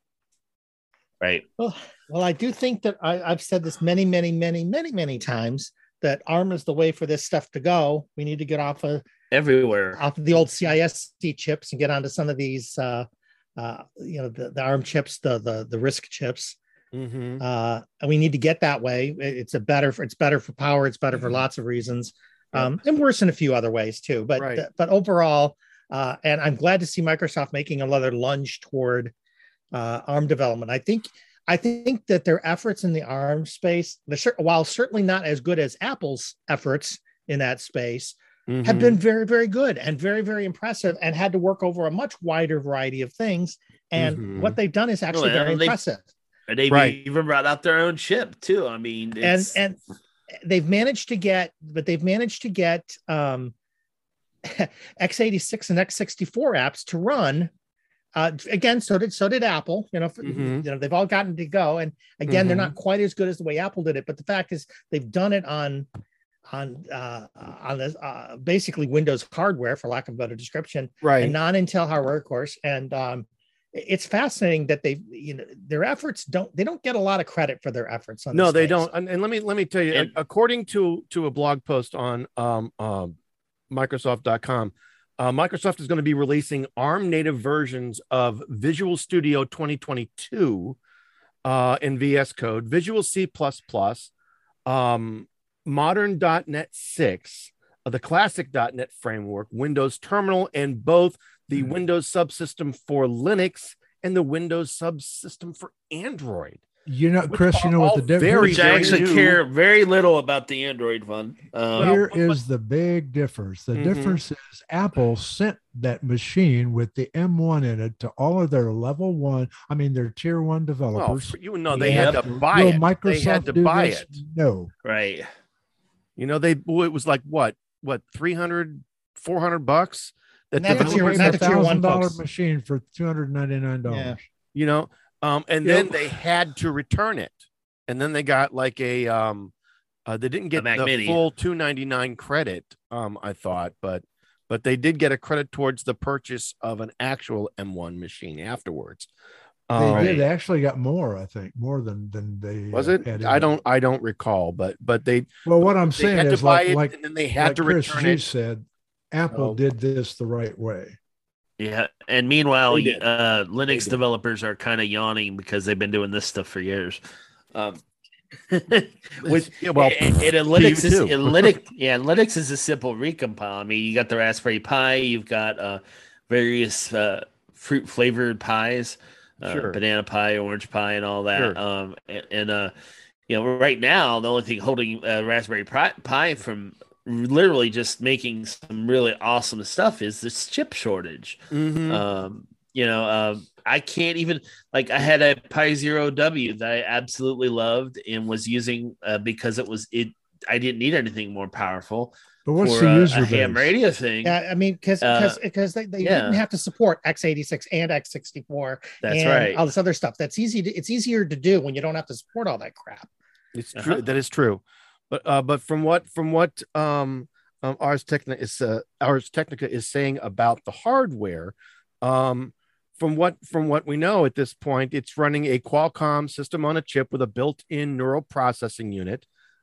Speaker 4: Right.
Speaker 3: Well, well, I do think that I, I've said this many, many, many, many, many times that ARM is the way for this stuff to go. We need to get off of
Speaker 4: Everywhere.
Speaker 3: off of the old C I S C chips and get onto some of these, uh, uh, you know, the, the ARM chips, the the the RISC chips.
Speaker 1: Mm-hmm.
Speaker 3: Uh, and we need to get that way. It- It's a better for it's better for power. It's better for lots of reasons, um, and worse in a few other ways too. But
Speaker 1: Right.
Speaker 3: but overall, uh, and I'm glad to see Microsoft making another lunge toward uh, ARM development. I think I think that their efforts in the ARM space, they're cer- while certainly not as good as Apple's efforts in that space,
Speaker 1: Mm-hmm.
Speaker 3: have been very, very good and very, very impressive, and had to work over a much wider variety of things. And
Speaker 1: Mhm.
Speaker 3: what they've done is actually
Speaker 4: Well,
Speaker 3: very
Speaker 4: they-
Speaker 3: impressive.
Speaker 4: And they
Speaker 1: Right.
Speaker 4: even brought out their own chip too. I mean,
Speaker 3: And
Speaker 4: it's,
Speaker 3: and they've managed to get, but they've managed to get um, x eighty-six and x sixty-four apps to run. Uh, again, so did so did Apple. You know, for-
Speaker 1: Mhm.
Speaker 3: you know, they've all gotten to go. And again, they're
Speaker 1: Mhm.
Speaker 3: not quite as good as the way Apple did it. But the fact is, they've done it on on uh, on this uh, basically Windows hardware, for lack of a better description,
Speaker 1: Right.
Speaker 3: and non-Intel hardware, of course. And um, it's fascinating that they, you know, their efforts don't they don't get a lot of credit for their efforts. On
Speaker 1: No,
Speaker 3: this
Speaker 1: they
Speaker 3: space.
Speaker 1: don't. And, and let me let me tell you,
Speaker 4: And-
Speaker 1: according to to a blog post on um, um, Microsoft dot com, uh, Microsoft is going to be releasing ARM native versions of Visual Studio twenty twenty-two uh, in V S Code, Visual C plus plus, um, modern dot net six, uh, the classic dot net framework, Windows Terminal, and both the
Speaker 2: Mhm.
Speaker 1: Windows subsystem for Linux and the Windows subsystem for Android.
Speaker 2: You know,
Speaker 1: Which
Speaker 2: Chris, you
Speaker 1: are
Speaker 2: know what
Speaker 1: all
Speaker 2: the difference
Speaker 1: very,
Speaker 4: which I
Speaker 1: very
Speaker 4: actually
Speaker 1: new.
Speaker 4: care very little about the Android one. Um,
Speaker 2: Here
Speaker 1: Well,
Speaker 2: is the big difference. The
Speaker 1: Mhm.
Speaker 2: difference is Apple sent that machine with the M one in it to all of their level one, I mean, their tier one
Speaker 1: Well,
Speaker 2: developers.
Speaker 1: you know, they
Speaker 4: Yep.
Speaker 1: had to buy
Speaker 2: Will
Speaker 1: it.
Speaker 2: Microsoft
Speaker 1: They had to
Speaker 2: do
Speaker 1: buy
Speaker 2: this?
Speaker 1: it.
Speaker 2: No.
Speaker 4: right.
Speaker 1: You know, they well, it was like what, what, three hundred, four hundred bucks that
Speaker 3: And that's
Speaker 1: developers
Speaker 3: a tier-
Speaker 2: It's
Speaker 3: that's
Speaker 2: a
Speaker 3: a tier one,
Speaker 2: thousand dollar
Speaker 3: folks.
Speaker 2: machine for two hundred ninety-nine dollars.
Speaker 1: you know, um, and
Speaker 2: Yep.
Speaker 1: then they had to return it. And then they got like a, um, uh, they didn't get
Speaker 4: Mac
Speaker 1: the
Speaker 4: Mini.
Speaker 1: full two ninety-nine credit, um, I thought, but, but they did get a credit towards the purchase of an actual M one machine afterwards.
Speaker 2: They
Speaker 1: Um,
Speaker 2: did. They actually got more, I think, more than than they
Speaker 1: Was
Speaker 2: uh,
Speaker 1: it?
Speaker 2: had in
Speaker 1: I don't, I don't recall, but, but they,
Speaker 2: Well, what I'm
Speaker 1: they
Speaker 2: saying
Speaker 1: had to
Speaker 2: is
Speaker 1: buy
Speaker 2: like
Speaker 1: it
Speaker 2: like,
Speaker 1: and then they had
Speaker 2: like
Speaker 1: to
Speaker 2: Chris
Speaker 1: return
Speaker 2: G
Speaker 1: it.
Speaker 2: said, Apple
Speaker 1: So-
Speaker 2: did this the right way.
Speaker 4: Yeah. And meanwhile,
Speaker 1: They did.
Speaker 4: uh, Linux
Speaker 1: did.
Speaker 4: developers are kind of yawning because they've been doing this stuff for years. Um, which
Speaker 1: Yeah, well,
Speaker 4: and, and
Speaker 1: to
Speaker 4: Linux
Speaker 1: you
Speaker 4: is
Speaker 1: too.
Speaker 4: and Linux, yeah, Linux is a simple recompile. I mean, you got the Raspberry Pi, you've got uh, various uh, fruit flavored pies, uh,
Speaker 1: Sure.
Speaker 4: banana pie, orange pie, and all that.
Speaker 1: Sure.
Speaker 4: Um, and, and uh, you know, right now the only thing holding uh, Raspberry Pi, Pi from literally just making some really awesome stuff is this chip shortage.
Speaker 1: Mhm.
Speaker 4: Um, you know, um, I can't even like I had a Pi Zero W that I absolutely loved and was using uh, because it was it. I didn't need anything more powerful
Speaker 2: But what's
Speaker 4: for
Speaker 2: the
Speaker 4: a,
Speaker 2: user
Speaker 4: a
Speaker 2: base?
Speaker 4: ham radio thing.
Speaker 3: Yeah, I mean, because
Speaker 4: Uh,
Speaker 3: because because they, they
Speaker 4: yeah.
Speaker 3: didn't have to support x eighty-six and x sixty-four.
Speaker 4: That's
Speaker 3: and
Speaker 4: right.
Speaker 3: All this other stuff. That's easy. To, it's easier to do when you don't have to support all that crap.
Speaker 1: It's
Speaker 4: Uh-huh.
Speaker 1: true. That is true. But uh, but from what from what um, um Ars Technica is uh, Ars Technica is saying about the hardware, um, from what from what we know at this point, it's running a Qualcomm system on a chip with a built-in neural processing unit,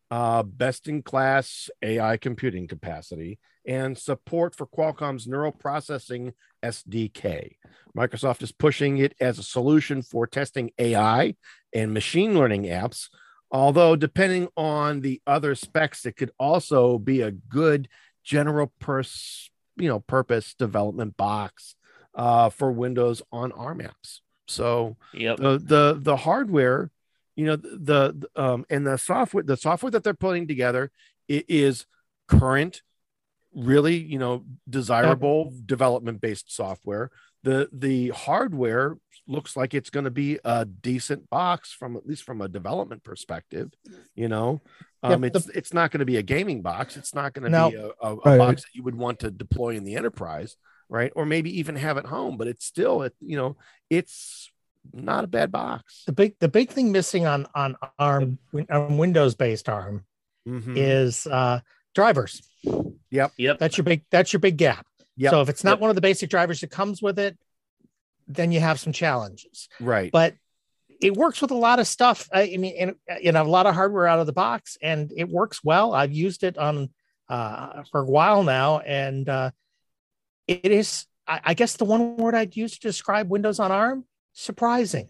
Speaker 1: uh, best-in-class A I computing capacity, and support for Qualcomm's neural processing S D K. Microsoft is pushing it as a solution for testing A I and machine learning apps, although depending on the other specs, it could also be a good general pers- you know, purpose development box uh, for Windows on ARM apps. So
Speaker 4: Yep.
Speaker 1: the, the, the hardware, you know, the, the um, and the software, the software that they're putting together, it is current, really, you know, desirable yep. development-based software. The the hardware looks like it's going to be a decent box from at least from a development perspective. You know, um, yep, it's the, it's not going to be a gaming box. It's not going to no, be a, a, a right. box that you would want to deploy in the enterprise, right? Or maybe even have at home. But it's still, you know, it's not a bad box.
Speaker 3: The big the big thing missing on on ARM on Windows based ARM mm-hmm. is uh, drivers.
Speaker 1: Yep,
Speaker 4: yep.
Speaker 3: That's your big that's your big gap.
Speaker 1: Yep.
Speaker 3: So if it's not
Speaker 1: yep.
Speaker 3: one of the basic drivers that comes with it, then you have some challenges.
Speaker 1: Right.
Speaker 3: But it works with a lot of stuff. I mean, and, you know, a lot of hardware out of the box, and it works well. I've used it on uh, for a while now, and uh, it is, I, I guess, the one word I'd use to describe Windows on ARM: surprising.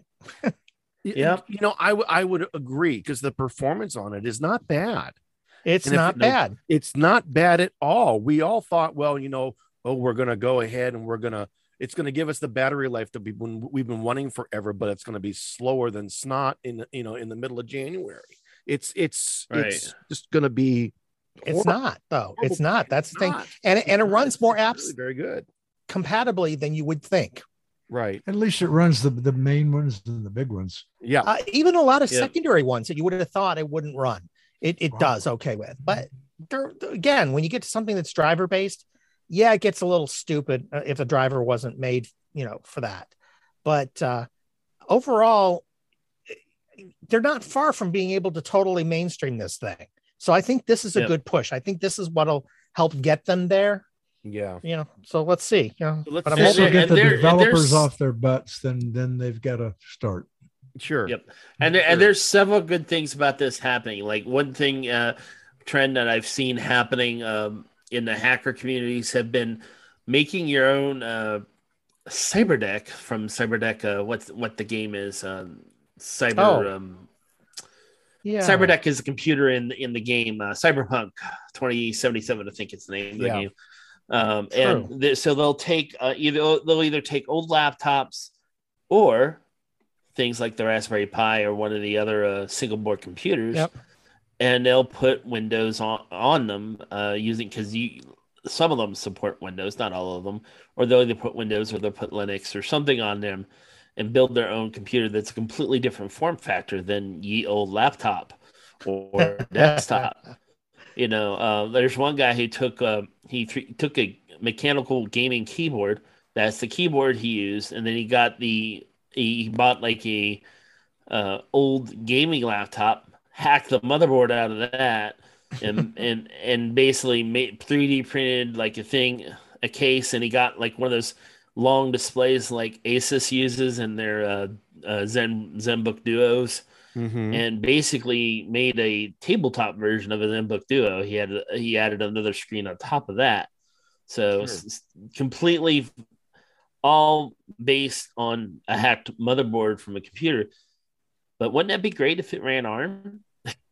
Speaker 1: Yeah, you know, I, w- I would agree, because the performance on it is not bad.
Speaker 3: It's
Speaker 1: and
Speaker 3: not
Speaker 1: if,
Speaker 3: bad.
Speaker 1: No, it's not bad at all. We all thought, well, you know, oh, we're going to go ahead and we're going to, it's going to give us the battery life that we've been, we've been wanting forever, but it's going to be slower than snot in, you know, in the middle of January. It's, it's, right. it's just going to be.
Speaker 3: Horrible. It's not though. It's not. That's it's the not. thing. And, and it runs more apps
Speaker 1: really very good
Speaker 3: compatibly than you would think.
Speaker 1: Right.
Speaker 2: At least it runs the, the main ones and the big ones.
Speaker 1: Yeah.
Speaker 3: Uh, even a lot of
Speaker 1: yeah.
Speaker 3: secondary ones that you would have thought it wouldn't run. It, it wow. does okay with, but there, again, when you get to something that's driver based, yeah, it gets a little stupid if a driver wasn't made, you know, for that. But uh, overall, they're not far from being able to totally mainstream this thing. So I think this is a yep. good push. I think this is what'll help get them there.
Speaker 1: Yeah,
Speaker 3: you know. So let's see. You know,
Speaker 2: let's but I'm also get the developers off their butts. Then, then they've got to start.
Speaker 1: Sure.
Speaker 4: Yep. And there, sure. and there's several good things about this happening. Like one thing, uh, trend that I've seen happening um, in the hacker communities have been making your own uh, Cyberdeck from Cyberdeck. Uh, what what the game is? Um, Cyber. Oh. Um, yeah. Cyberdeck is a computer in in the game uh, Cyberpunk twenty seventy-seven. I think it's the name of the yeah. game. Um, and th- so they'll take uh, either they'll either take old laptops or things like the Raspberry Pi or one of the other uh, single board computers,
Speaker 3: yep.
Speaker 4: and they'll put Windows on on them uh, using because you some of them support Windows, not all of them, or they'll either put Windows or they'll put Linux or something on them, and build their own computer that's a completely different form factor than ye old laptop or desktop. You know, uh, there's one guy who took a, he th- took a mechanical gaming keyboard. That's the keyboard he used, and then he got the he bought like a uh, old gaming laptop, hacked the motherboard out of that, and and and basically made three D printed like a thing, a case, and he got like one of those long displays like Asus uses in their uh, uh, Zen ZenBook Duos. Mm-hmm. And basically made a tabletop version of a ZenBook Duo. He had he added another screen on top of that, so sure. s- completely all based on a hacked motherboard from a computer. But wouldn't that be great if it ran ARM?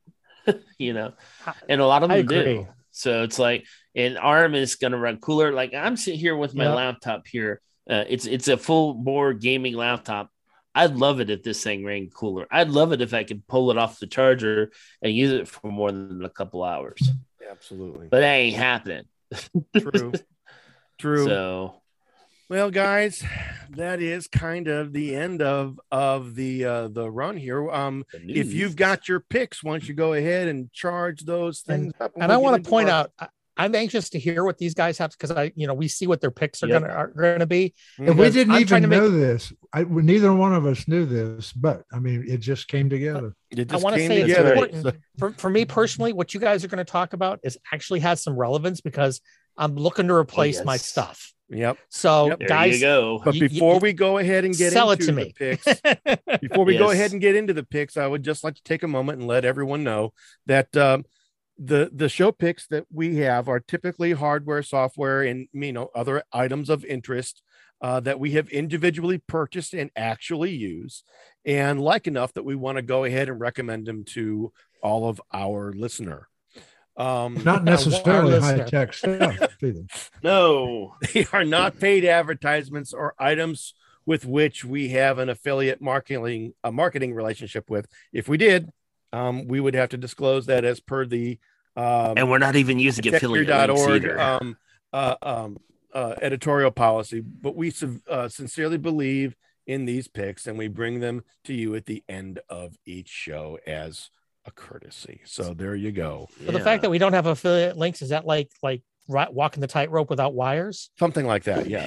Speaker 4: You know, and a lot of them
Speaker 3: I
Speaker 4: do.
Speaker 3: Agree.
Speaker 4: So it's like, and ARM is going to run cooler. Like I'm sitting here with my yep. laptop here. Uh, it's it's a full bore gaming laptop. I'd love it if this thing ran cooler. I'd love it if I could pull it off the charger and use it for more than a couple hours.
Speaker 1: Absolutely.
Speaker 4: But that ain't happening.
Speaker 1: True. True.
Speaker 4: So,
Speaker 1: well, guys, that is kind of the end of of the uh, the run here. Um, if you've got your picks, why don't you go ahead and charge those things
Speaker 3: and,
Speaker 1: up?
Speaker 3: And, and we'll I want to point our- out. I'm anxious to hear what these guys have because I, you know, we see what their picks are yep. gonna are gonna be.
Speaker 2: And we didn't I'm even know make, this. I, neither one of us knew this, but I mean, it just came together.
Speaker 1: It just
Speaker 3: I want to say
Speaker 1: together.
Speaker 3: It's important for, for me personally. What you guys are going to talk about is actually has some relevance because I'm looking to replace oh, yes. my stuff.
Speaker 1: Yep.
Speaker 3: So
Speaker 1: Yep.
Speaker 4: There
Speaker 3: guys,
Speaker 4: you go.
Speaker 1: But
Speaker 3: You-
Speaker 1: before
Speaker 3: you-
Speaker 1: we go ahead and get
Speaker 3: sell
Speaker 1: into
Speaker 3: it to
Speaker 1: the
Speaker 3: me.
Speaker 1: picks, before we go
Speaker 4: Yes.
Speaker 1: ahead and get into the picks, I would just like to take a moment and let everyone know that um, the the show picks that we have are typically hardware, software, and you know other items of interest uh, that we have individually purchased and actually use, and like enough that we want to go ahead and recommend them to all of our listener. Um,
Speaker 2: Not necessarily
Speaker 3: Our
Speaker 2: high
Speaker 3: listener.
Speaker 2: tech stuff either.
Speaker 4: No.
Speaker 1: they are not paid advertisements or items with which we have an affiliate marketing a marketing relationship with. If we did, um, we would have to disclose that as per the um,
Speaker 4: And we're not even using affiliate links
Speaker 1: org
Speaker 4: either.
Speaker 1: um, uh, um, uh, editorial policy. But we uh, sincerely believe in these picks, and we bring them to you at the end of each show as a courtesy. So there you go.
Speaker 3: So the fact that we don't have affiliate links, is that like like ri- walking the tightrope without wires?
Speaker 1: Something like that. Yes.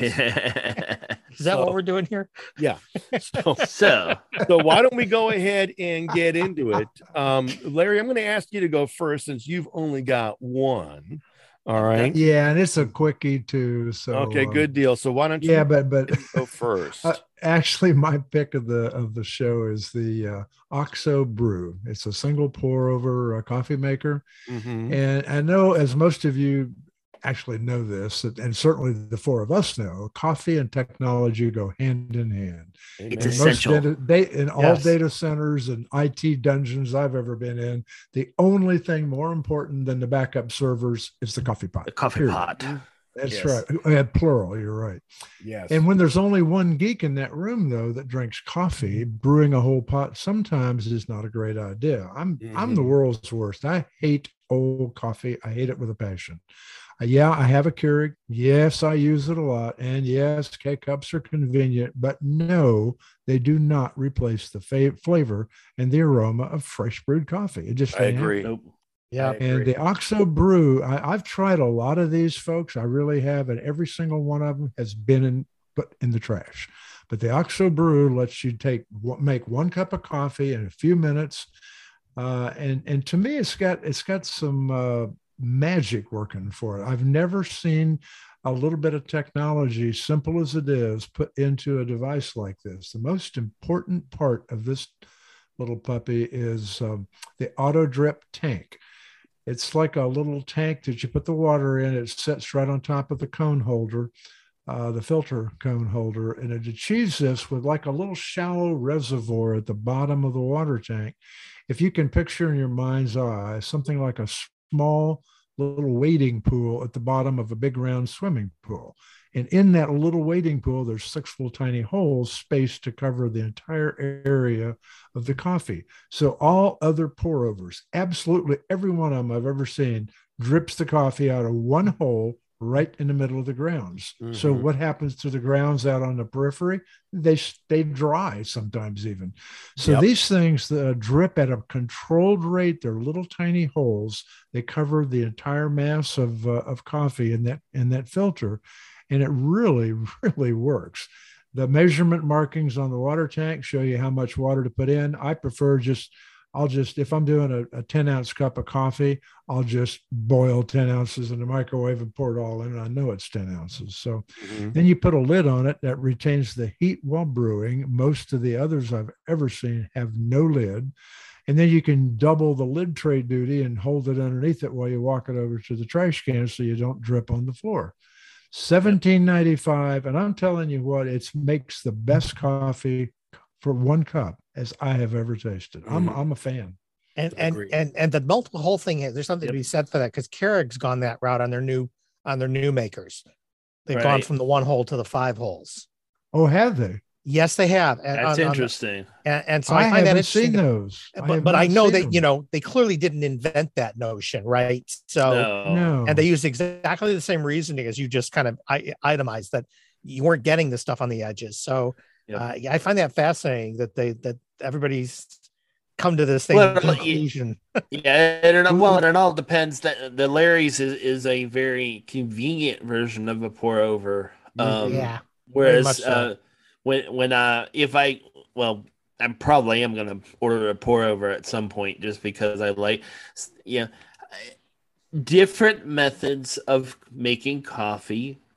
Speaker 3: Is that
Speaker 1: So-
Speaker 3: what we're doing here?
Speaker 1: Yeah. So,
Speaker 4: So
Speaker 1: so why don't we go ahead and get into it? Um, Larry, I'm going to ask you to go first since you've only got one. All right.
Speaker 2: Yeah, and it's a quickie too. So
Speaker 1: Okay,
Speaker 2: uh,
Speaker 1: good deal. So why don't you
Speaker 2: Yeah, but but
Speaker 1: go first?
Speaker 2: uh, actually, my pick of the of the show is the uh, OXO Brew. It's a single pour over uh, coffee maker,
Speaker 1: Mhm.
Speaker 2: and I know, as most of you actually know this, and certainly the four of us know, coffee and technology go hand in hand.
Speaker 4: It's
Speaker 1: Amen.
Speaker 4: essential.
Speaker 2: Most data, they, in all
Speaker 3: Yes.
Speaker 2: data centers and I T dungeons I've ever been in, the only thing more important than the backup servers is the coffee pot.
Speaker 4: the coffee
Speaker 2: period.
Speaker 4: pot.
Speaker 2: That's
Speaker 4: Yes.
Speaker 2: right. I had plural. You're right.
Speaker 1: Yes.
Speaker 2: And when there's only one geek in that room, though, that drinks coffee, brewing a whole pot sometimes is not a great idea. I'm I'm the
Speaker 1: Mhm.
Speaker 2: world's worst. I hate old coffee. I hate it with a passion. Uh, yeah, I have a Keurig. Yes, I use it a lot. And yes, K cups are convenient, but no, they do not replace the fa- flavor and the aroma of fresh brewed coffee. It just
Speaker 1: I
Speaker 2: ain't
Speaker 1: agree.
Speaker 4: Nope.
Speaker 3: Yeah.
Speaker 1: I
Speaker 2: and
Speaker 1: agree.
Speaker 2: the OXO Brew, I, I've tried a lot of these, folks. I really have, and every single one of them has been in put in the trash. But the OXO Brew lets you take make one cup of coffee in a few minutes, uh, and and to me, it's got it's got some uh, magic working for it. I've never seen a little bit of technology, simple as it is, put into a device like this. The most important part of this little puppy is um, the auto drip tank. It's like a little tank that you put the water in. It sits right on top of the cone holder, uh, the filter cone holder, and it achieves this with like a little shallow reservoir at the bottom of the water tank. If you can picture in your mind's eye something like a small little wading pool at the bottom of a big round swimming pool. And in that little wading pool, there's six little tiny holes spaced to cover the entire area of the coffee. So all other pour overs, absolutely every one of them I've ever seen, drips the coffee out of one hole right in the middle of the grounds. Mm-hmm. So what happens to the grounds out on the periphery? They stay dry sometimes even. So yep. these things uh, drip at a controlled rate. They're little tiny holes. They cover the entire mass of, uh, of coffee in that, in that filter. And it really, really works. The measurement markings on the water tank show you how much water to put in. I prefer just, I'll just, if I'm doing a, a ten ounce cup of coffee, I'll just boil ten ounces in the microwave and pour it all in. And I know it's ten ounces. So mm-hmm. then you put a lid on it that retains the heat while brewing. Most of the others I've ever seen have no lid. And then you can double the lid tray duty and hold it underneath it while you walk it over to the trash can so you don't drip on the floor. seventeen ninety-five, and I'm telling you what, it makes the best coffee for one cup as I have ever tasted. I'm
Speaker 1: Mm-hmm.
Speaker 2: I'm a fan.
Speaker 3: And and and and the multiple hole thing, there's something yep. to be said for that, because Keurig's gone that route on their new on their new makers. They've right. gone from the one hole to the five holes.
Speaker 2: Oh, have they?
Speaker 3: Yes, they have. And,
Speaker 4: That's
Speaker 3: on,
Speaker 4: interesting.
Speaker 3: On the, and, and so
Speaker 2: I,
Speaker 3: I find
Speaker 2: haven't
Speaker 3: that interesting.
Speaker 2: Seen those.
Speaker 3: But I, but I know that them. you know they clearly didn't invent that notion, right? So
Speaker 4: no.
Speaker 2: no.
Speaker 3: And they used exactly the same reasoning as you just kind of itemized, that you weren't getting the stuff on the edges. So yep. uh, yeah, I find that fascinating that they that everybody's come to this thing
Speaker 4: well,
Speaker 3: conclusion.
Speaker 4: Yeah, and it, well, and it all depends. That the Larry's is, is a very convenient version of a pour over. Um,
Speaker 3: yeah.
Speaker 4: Whereas
Speaker 3: so.
Speaker 4: uh, when when uh if I well I probably am gonna order a pour over at some point, just because I like yeah different methods of making coffee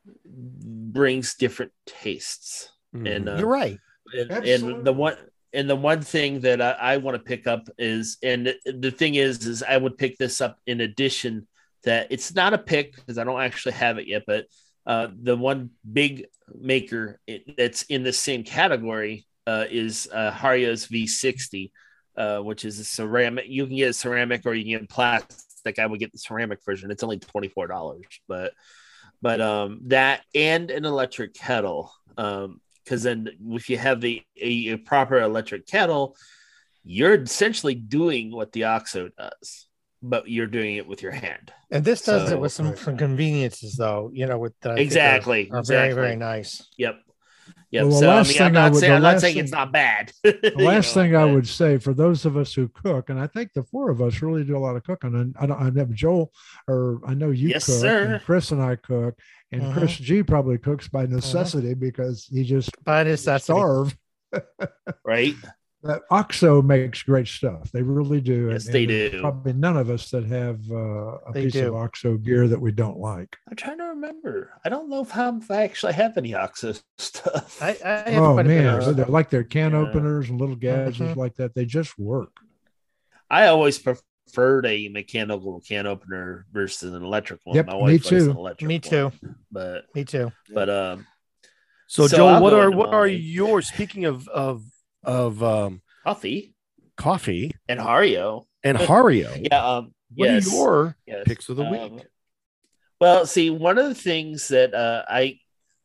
Speaker 4: brings different tastes.
Speaker 1: Mhm.
Speaker 4: And uh,
Speaker 3: You're right.
Speaker 4: and,
Speaker 2: Absolutely.
Speaker 4: and the one and the one thing that I, I want to pick up is, and the thing is, is I would pick this up in addition that it's not a pick because I don't actually have it yet, but uh, the one big maker that's in the same category uh, is uh, Hario's V sixty, uh, which is a ceramic. You can get a ceramic or you can get plastic. I would get the ceramic version. It's only twenty-four dollars, but but um, that and an electric kettle. Um, Because then, if you have the a, a proper electric kettle, you're essentially doing what the OXO does, but you're doing it with your hand.
Speaker 3: And this does
Speaker 4: So-
Speaker 3: it with some, some conveniences, though. You know, with that I think
Speaker 4: Exactly,
Speaker 3: are, are
Speaker 4: exactly.
Speaker 3: very very nice.
Speaker 4: Yep. Yep.
Speaker 2: Well, the
Speaker 4: so I
Speaker 2: last
Speaker 4: mean,
Speaker 2: thing
Speaker 4: I'm
Speaker 2: I
Speaker 4: not
Speaker 2: would-
Speaker 4: saying
Speaker 2: the
Speaker 4: I'm not
Speaker 2: last
Speaker 4: saying
Speaker 2: thing-
Speaker 4: it's not bad.
Speaker 2: The last thing I would say for those of us who cook, and I think the four of us really do a lot of cooking, and I don't, I know Joel, or I know you
Speaker 4: Yes,
Speaker 2: cook,
Speaker 4: sir.
Speaker 2: and Chris and I cook, and
Speaker 3: Mhm.
Speaker 2: Chris G probably cooks by necessity because he just
Speaker 3: But it's that's
Speaker 2: starve.
Speaker 4: right.
Speaker 2: That OXO makes great stuff. They really do.
Speaker 4: Yes,
Speaker 2: and,
Speaker 4: they
Speaker 2: and there's
Speaker 4: do.
Speaker 2: Probably none of us that have uh, a
Speaker 3: They
Speaker 2: piece of
Speaker 3: do.
Speaker 2: OXO gear that we don't like.
Speaker 4: I'm trying to remember. I don't know if, I'm, if I actually have any OXO stuff.
Speaker 3: I, I have
Speaker 2: Oh
Speaker 3: quite a bit
Speaker 2: man,
Speaker 3: of
Speaker 2: they're like their can
Speaker 4: Yeah.
Speaker 2: openers and little gadgets
Speaker 3: Mhm.
Speaker 2: like that. They just work.
Speaker 4: I always preferred a mechanical can opener versus an electric one.
Speaker 2: Yep,
Speaker 4: My
Speaker 2: me
Speaker 4: wife likes
Speaker 2: too.
Speaker 4: an electric
Speaker 3: Me too.
Speaker 4: one, but
Speaker 3: Me too.
Speaker 4: but um,
Speaker 1: So,
Speaker 4: So
Speaker 1: Joel,
Speaker 4: I'll
Speaker 1: what
Speaker 4: go
Speaker 1: are
Speaker 4: into
Speaker 1: what are
Speaker 4: mine.
Speaker 1: your speaking of of of um,
Speaker 4: coffee
Speaker 1: coffee
Speaker 4: and Hario.
Speaker 1: and Hario?
Speaker 4: Yeah. Um.
Speaker 1: What
Speaker 4: yes.
Speaker 1: are your
Speaker 4: yes.
Speaker 1: picks of the
Speaker 4: Um,
Speaker 1: week?
Speaker 4: Well, see, one of the things that uh, I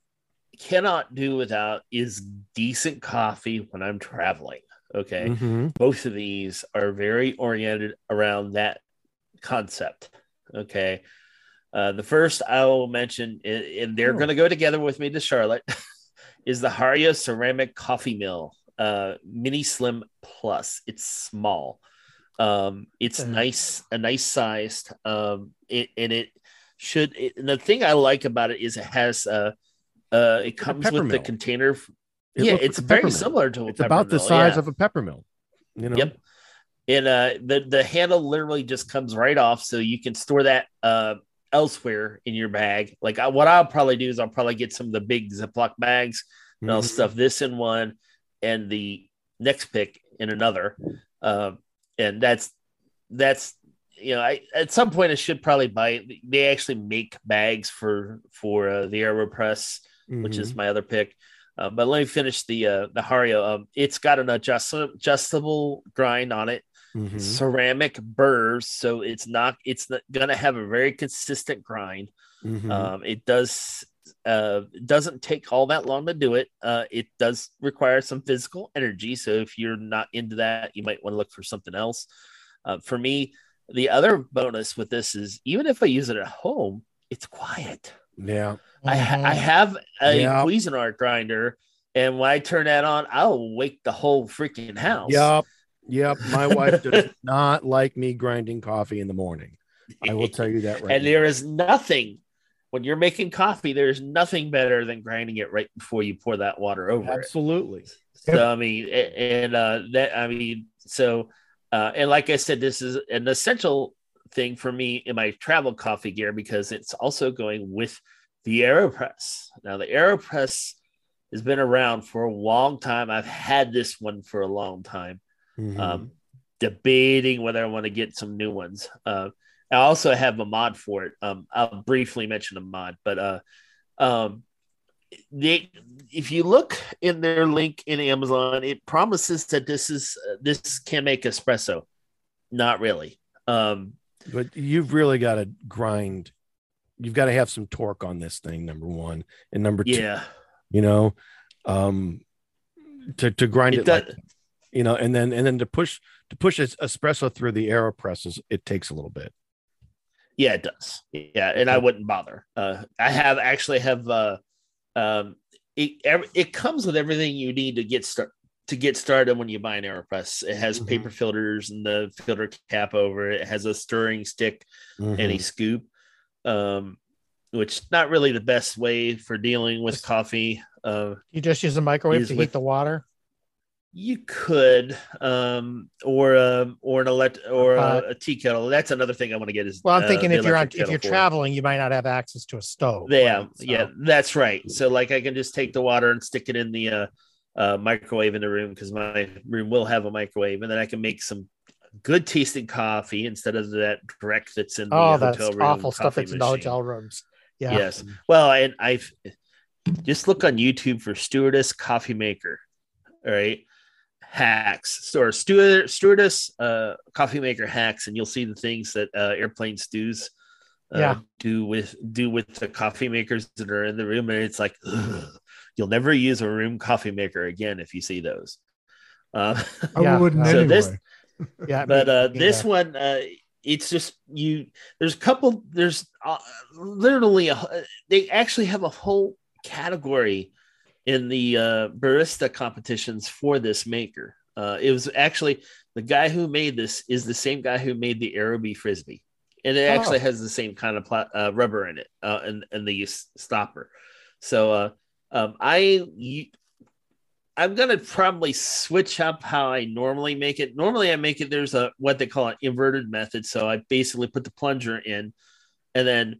Speaker 4: cannot do without is decent coffee when I'm traveling. Okay.
Speaker 1: Mhm.
Speaker 4: Both of these are very oriented around that concept. Okay. Uh, the first I will mention, and and they're
Speaker 2: Oh.
Speaker 4: going to go together with me to Charlotte, is the Hario Ceramic Coffee Mill uh, Mini Slim Plus. It's small. Um, it's
Speaker 3: Okay.
Speaker 4: nice, a nice sized. Um, it, and it should. It, and the thing I like about it is it has uh, uh, it
Speaker 1: like a
Speaker 4: comes with the
Speaker 1: peppermill.
Speaker 4: container.
Speaker 1: It
Speaker 4: yeah,
Speaker 1: looks like
Speaker 4: it's
Speaker 1: a
Speaker 4: very
Speaker 1: peppermill.
Speaker 4: similar to a
Speaker 1: It's about the
Speaker 4: peppermill,
Speaker 1: size
Speaker 4: yeah.
Speaker 1: of a peppermill. You know.
Speaker 4: Yep. And uh, the the handle literally just comes right off, so you can store that uh, elsewhere in your bag. Like I, what I'll probably do is I'll probably get some of the big Ziploc bags, and I'll
Speaker 1: Mhm.
Speaker 4: stuff this in one, and the next pick in another. Um, and that's that's you know, I at some point I should probably buy. They actually make bags for for uh, the AeroPress, which is
Speaker 1: Mhm.
Speaker 4: my other pick. Uh, but let me finish the uh, the Hario. Um, it's got an adjust- adjustable grind on it,
Speaker 1: Mhm.
Speaker 4: ceramic burrs, so it's not it's not gonna have a very consistent grind.
Speaker 1: Mhm.
Speaker 4: Um, it does uh, it doesn't take all that long to do it. Uh, it does require some physical energy, so if you're not into that, you might want to look for something else. Uh, for me, the other bonus with this is even if I use it at home, it's quiet.
Speaker 1: Yeah.
Speaker 4: I, ha-
Speaker 3: Mhm.
Speaker 4: I have a
Speaker 1: Yeah.
Speaker 4: Cuisinart grinder, and when I turn that on, I'll wake the whole freaking house.
Speaker 1: Yep. Yep. My wife does not like me grinding coffee in the morning. I will tell you that right
Speaker 4: and
Speaker 1: now.
Speaker 4: there is nothing when you're making coffee. There's nothing better than grinding it right before you pour that water over it.
Speaker 1: Absolutely.
Speaker 4: So I mean, a- and uh, that I mean, so uh, and like I said, this is an essential thing for me in my travel coffee gear because it's also going with the AeroPress. Now, the AeroPress has been around for a long time. I've had this one for a long time.
Speaker 1: Mhm.
Speaker 4: Um, debating whether I want to get some new ones. Uh, I also have a mod for it. Um, I'll briefly mention a mod, but uh, um, they, if you look in their link in Amazon, it promises that this is uh, this can make espresso. Not really. Um,
Speaker 1: But you've really got to grind. You've got to have some torque on this thing, number one. And number two,
Speaker 4: yeah,
Speaker 1: you know, um, to, to grind it,
Speaker 4: it does.
Speaker 1: like, you know, and then and then to push to push es- espresso through the AeroPresses, it takes a little bit.
Speaker 4: Yeah, it does. Yeah, and I wouldn't bother. Uh, I have actually have uh, um, it. Every, it comes with everything you need to get start to get started when you buy an AeroPress. It has
Speaker 1: Mhm.
Speaker 4: paper filters and the filter cap over it. It has a stirring stick and a
Speaker 1: Mhm.
Speaker 4: scoop, um, which not really the best way for dealing with coffee. Uh,
Speaker 3: You just use a microwave
Speaker 4: Use
Speaker 3: to
Speaker 4: with-
Speaker 3: heat the water.
Speaker 4: You could, um, or um, or an elect or
Speaker 3: Uh,
Speaker 4: a, a tea kettle. That's another thing I want to get is.
Speaker 3: Well, I'm
Speaker 4: uh,
Speaker 3: thinking
Speaker 4: the
Speaker 3: if you're on
Speaker 4: electric
Speaker 3: if you're
Speaker 4: kettle for.
Speaker 3: traveling, you might not have access to a stove.
Speaker 4: Yeah,
Speaker 3: right? So-
Speaker 4: yeah, that's right. So like I can just take the water and stick it in the uh, uh, microwave in the room because my room will have a microwave, and then I can make some good tasting coffee instead of that direct that's in the
Speaker 3: Oh,
Speaker 4: uh,
Speaker 3: that's
Speaker 4: hotel room.
Speaker 3: awful stuff
Speaker 4: coffee
Speaker 3: that's in the
Speaker 4: machine.
Speaker 3: hotel rooms. Yeah.
Speaker 4: Yes. Well, and I've just look on YouTube for stewardess coffee maker. All right. Hacks or steward, stewardess uh, coffee maker hacks, and you'll see the things that uh, airplane stews uh,
Speaker 3: Yeah.
Speaker 4: do with do with the coffee makers that are in the room, and it's like ugh, you'll never use a room coffee maker again if you see those. Uh,
Speaker 2: I
Speaker 3: Yeah.
Speaker 2: wouldn't
Speaker 3: So
Speaker 2: anyway.
Speaker 4: this-
Speaker 3: Yeah.
Speaker 4: but
Speaker 3: me-
Speaker 4: uh,
Speaker 3: me
Speaker 4: this
Speaker 3: neither.
Speaker 4: one, uh, it's just you. There's a couple. There's uh, literally a, they actually have a whole category in the uh, barista competitions for this maker. Uh, it was actually the guy who made this is the same guy who made the Aerobie Frisbee, and it actually
Speaker 3: Oh.
Speaker 4: has the same kind of pla- uh, rubber in it uh, and and the s- stopper. So uh, um, I. You, I'm gonna probably switch up how I normally make it. Normally, I make it. There's a what they call an inverted method. So I basically put the plunger in, and then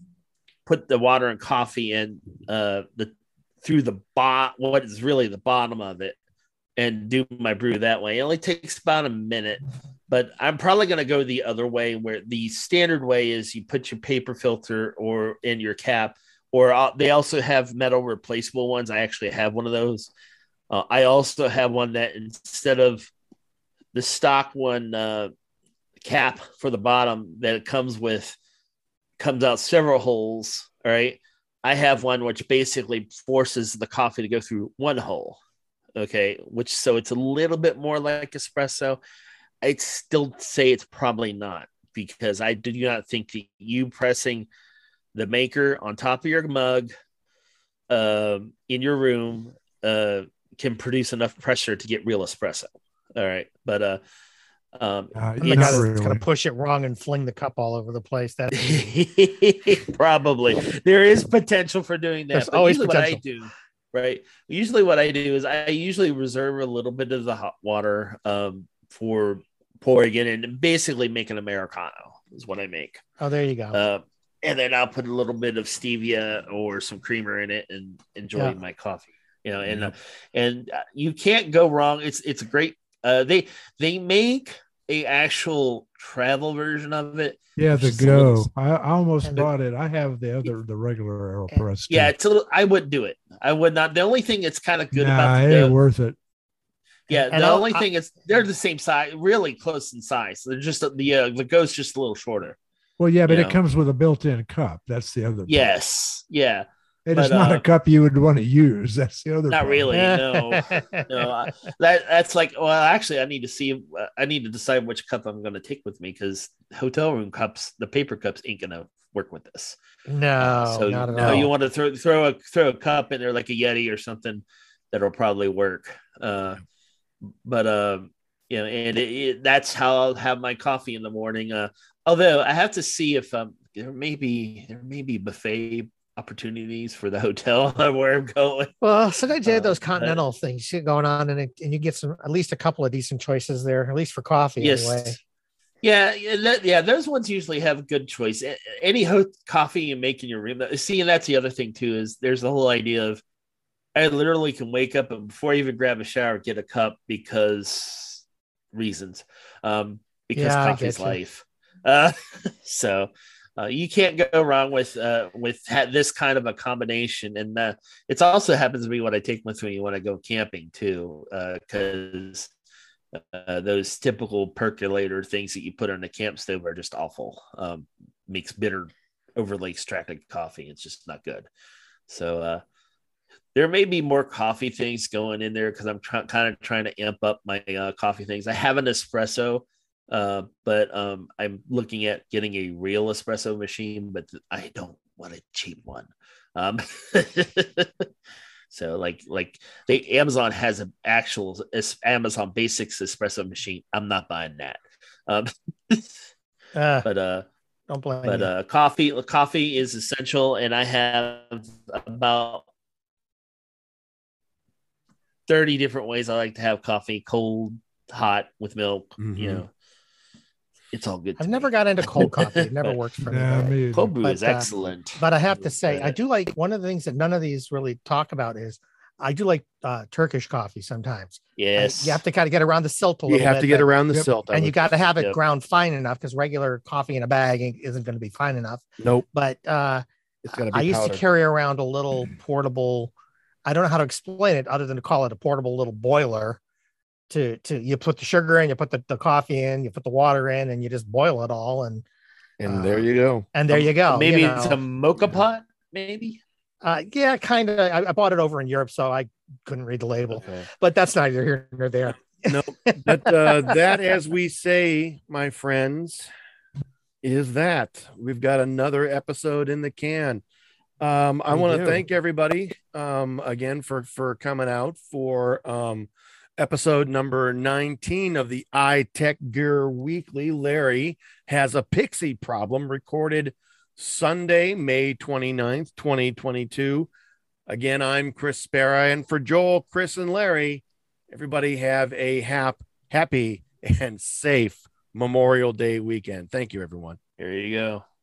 Speaker 4: put the water and coffee in uh, the through the bot. What is really the bottom of it, and do my brew that way. It only takes about a minute, but I'm probably gonna go the other way, where the standard way is you put your paper filter or in your cap, or uh, they also have metal replaceable ones. I actually have one of those. Uh, I also have one that instead of the stock one uh, cap for the bottom that it comes with, comes out several holes. All right. I have one which basically forces the coffee to go through one hole. Okay. Which, so it's a little bit more like espresso. I'd still say it's probably not, because I do not think that you pressing the maker on top of your mug uh, in your room uh, can produce enough pressure to get real espresso. All right. But uh, um,
Speaker 2: Uh,
Speaker 3: I'm the
Speaker 2: not
Speaker 3: guy that's
Speaker 2: really.
Speaker 3: going to push it wrong and fling the cup all over the place. That's
Speaker 4: probably there is potential for doing that.
Speaker 3: There's
Speaker 4: But
Speaker 3: always
Speaker 4: usually what I
Speaker 3: potential.
Speaker 4: do, right? Usually what I do is I usually reserve a little bit of the hot water um, for pouring it in and basically make an Americano is what I make.
Speaker 3: oh, there you go.
Speaker 4: Uh, and then I'll put a little bit of stevia or some creamer in it and enjoy
Speaker 3: Yeah.
Speaker 4: my coffee. You know, and
Speaker 2: Yep.
Speaker 4: uh, and uh, you can't go wrong. It's it's a great. Uh, they they make a actual travel version of it.
Speaker 2: Yeah,
Speaker 4: which
Speaker 2: the
Speaker 4: is a little-
Speaker 2: go. I, I almost
Speaker 3: And the-
Speaker 2: bought it. I have the other, the regular AeroPress.
Speaker 4: Yeah,
Speaker 2: too.
Speaker 4: it's a little. I wouldn't do it. I would not. The only thing that's kind of good
Speaker 2: nah,
Speaker 4: about
Speaker 2: it
Speaker 4: the
Speaker 2: ain't
Speaker 4: go,
Speaker 2: worth it.
Speaker 4: yeah,
Speaker 3: And
Speaker 4: the
Speaker 3: I'll-
Speaker 4: only
Speaker 3: I-
Speaker 4: thing is they're the same size, really close in size. They're just the uh, the go's just a little shorter.
Speaker 2: Well, yeah, but
Speaker 4: You
Speaker 2: it
Speaker 4: know.
Speaker 2: comes with a built-in cup. That's the other. part.
Speaker 4: Yes, yeah,
Speaker 2: It is
Speaker 4: but,
Speaker 2: not
Speaker 4: uh,
Speaker 2: a cup you would want to use. That's the other.
Speaker 4: not
Speaker 2: problem.
Speaker 4: really. No, no, I- that that's like. Well, actually, I need to see. uh, I need to decide which cup I'm going to take with me because hotel room cups, the paper cups, ain't going to work with this.
Speaker 3: no,
Speaker 4: Uh, so
Speaker 3: not at
Speaker 4: no,
Speaker 3: all.
Speaker 4: you want to throw throw a throw a cup in there like a Yeti or something that'll probably work. Uh, but uh, you know, and it, it, that's how I'll have my coffee in the morning. Uh, although I have to see if um there may be there may be buffet opportunities for the hotel where I'm going.
Speaker 3: Well, sometimes you have
Speaker 4: Uh,
Speaker 3: those
Speaker 4: but-
Speaker 3: continental things going on, and it, and you get some at least a couple of decent choices there, at least for coffee.
Speaker 4: Yes.
Speaker 3: Anyway.
Speaker 4: Yeah, yeah, that, yeah. Those ones usually have a good choice. A- Any ho- coffee you make in your room. See, and that's the other thing too is there's the whole idea of I literally can wake up and before I even grab a shower, get a cup because reasons. Um, because
Speaker 3: Yeah, I
Speaker 4: coffee's
Speaker 3: get you.
Speaker 4: life. Uh, so uh, you can't go wrong with uh, with ha- this kind of a combination, and uh, it also happens to be what I take with me when I go camping too, because. Uh, those typical percolator things that you put on a camp stove are just awful. Um, makes bitter, overly extracted coffee. It's just not good. So uh, there may be more coffee things going in there because I'm try- kind of trying to amp up my uh, coffee things. I have an espresso, uh, but um, I'm looking at getting a real espresso machine, but I don't want a cheap one. Um, So like like the Amazon has an actual es- Amazon Basics espresso machine. I'm not buying that. Um,
Speaker 3: Uh,
Speaker 4: but uh,
Speaker 3: don't blame
Speaker 4: but
Speaker 3: you.
Speaker 4: uh, coffee coffee is essential, and I have about thirty different ways I like to have coffee: cold, hot, with milk.
Speaker 1: Mhm.
Speaker 4: You know, it's all good.
Speaker 3: I've
Speaker 4: to
Speaker 3: never
Speaker 4: me.
Speaker 3: got into cold coffee. It never worked for me.
Speaker 2: Yeah,
Speaker 3: but-
Speaker 2: me either.
Speaker 4: Cold brew
Speaker 3: But,
Speaker 4: is
Speaker 3: uh,
Speaker 4: excellent.
Speaker 3: But I have to say, I do like one of the things that none of these really talk about is I do like uh, Turkish coffee sometimes.
Speaker 4: Yes,
Speaker 3: I- you have to kind of get around the silt a
Speaker 1: You
Speaker 3: little
Speaker 1: have
Speaker 3: bit,
Speaker 1: to get
Speaker 3: but-
Speaker 1: around the
Speaker 2: Yep.
Speaker 1: silt. I
Speaker 3: and you
Speaker 1: would-
Speaker 3: got to have it
Speaker 4: Yep.
Speaker 3: ground fine enough because regular coffee in a bag ain't- isn't going to be fine enough.
Speaker 1: Nope.
Speaker 3: But uh,
Speaker 1: It's got to be
Speaker 3: I used
Speaker 1: powder.
Speaker 3: to carry around a little portable. I don't know how to explain it other than to call it a portable little boiler. To to you put the sugar in, you put the, the coffee in, you put the water in, and you just boil it all, and
Speaker 1: and
Speaker 3: uh,
Speaker 1: there you go.
Speaker 3: and there
Speaker 4: Um,
Speaker 3: you go.
Speaker 4: Maybe
Speaker 3: you
Speaker 4: it's
Speaker 3: know.
Speaker 4: a mocha pot. Maybe.
Speaker 3: Uh, yeah, kind of. I, I bought it over in Europe, so I couldn't read the label.
Speaker 4: Okay.
Speaker 3: But that's neither here nor there.
Speaker 1: No, but uh, that, as we say, my friends, is that we've got another episode in the can. Um, I
Speaker 3: We
Speaker 1: want to
Speaker 3: do.
Speaker 1: thank everybody um, again for for coming out for um, episode number nineteen of the iTech Gear Weekly. Larry has a Pixie problem, recorded Sunday, May twenty-ninth, twenty twenty-two. Again, I'm Chris Spera, and for Joel, Chris, and Larry, everybody have a hap, happy and safe Memorial Day weekend. Thank you, everyone.
Speaker 4: Here you go.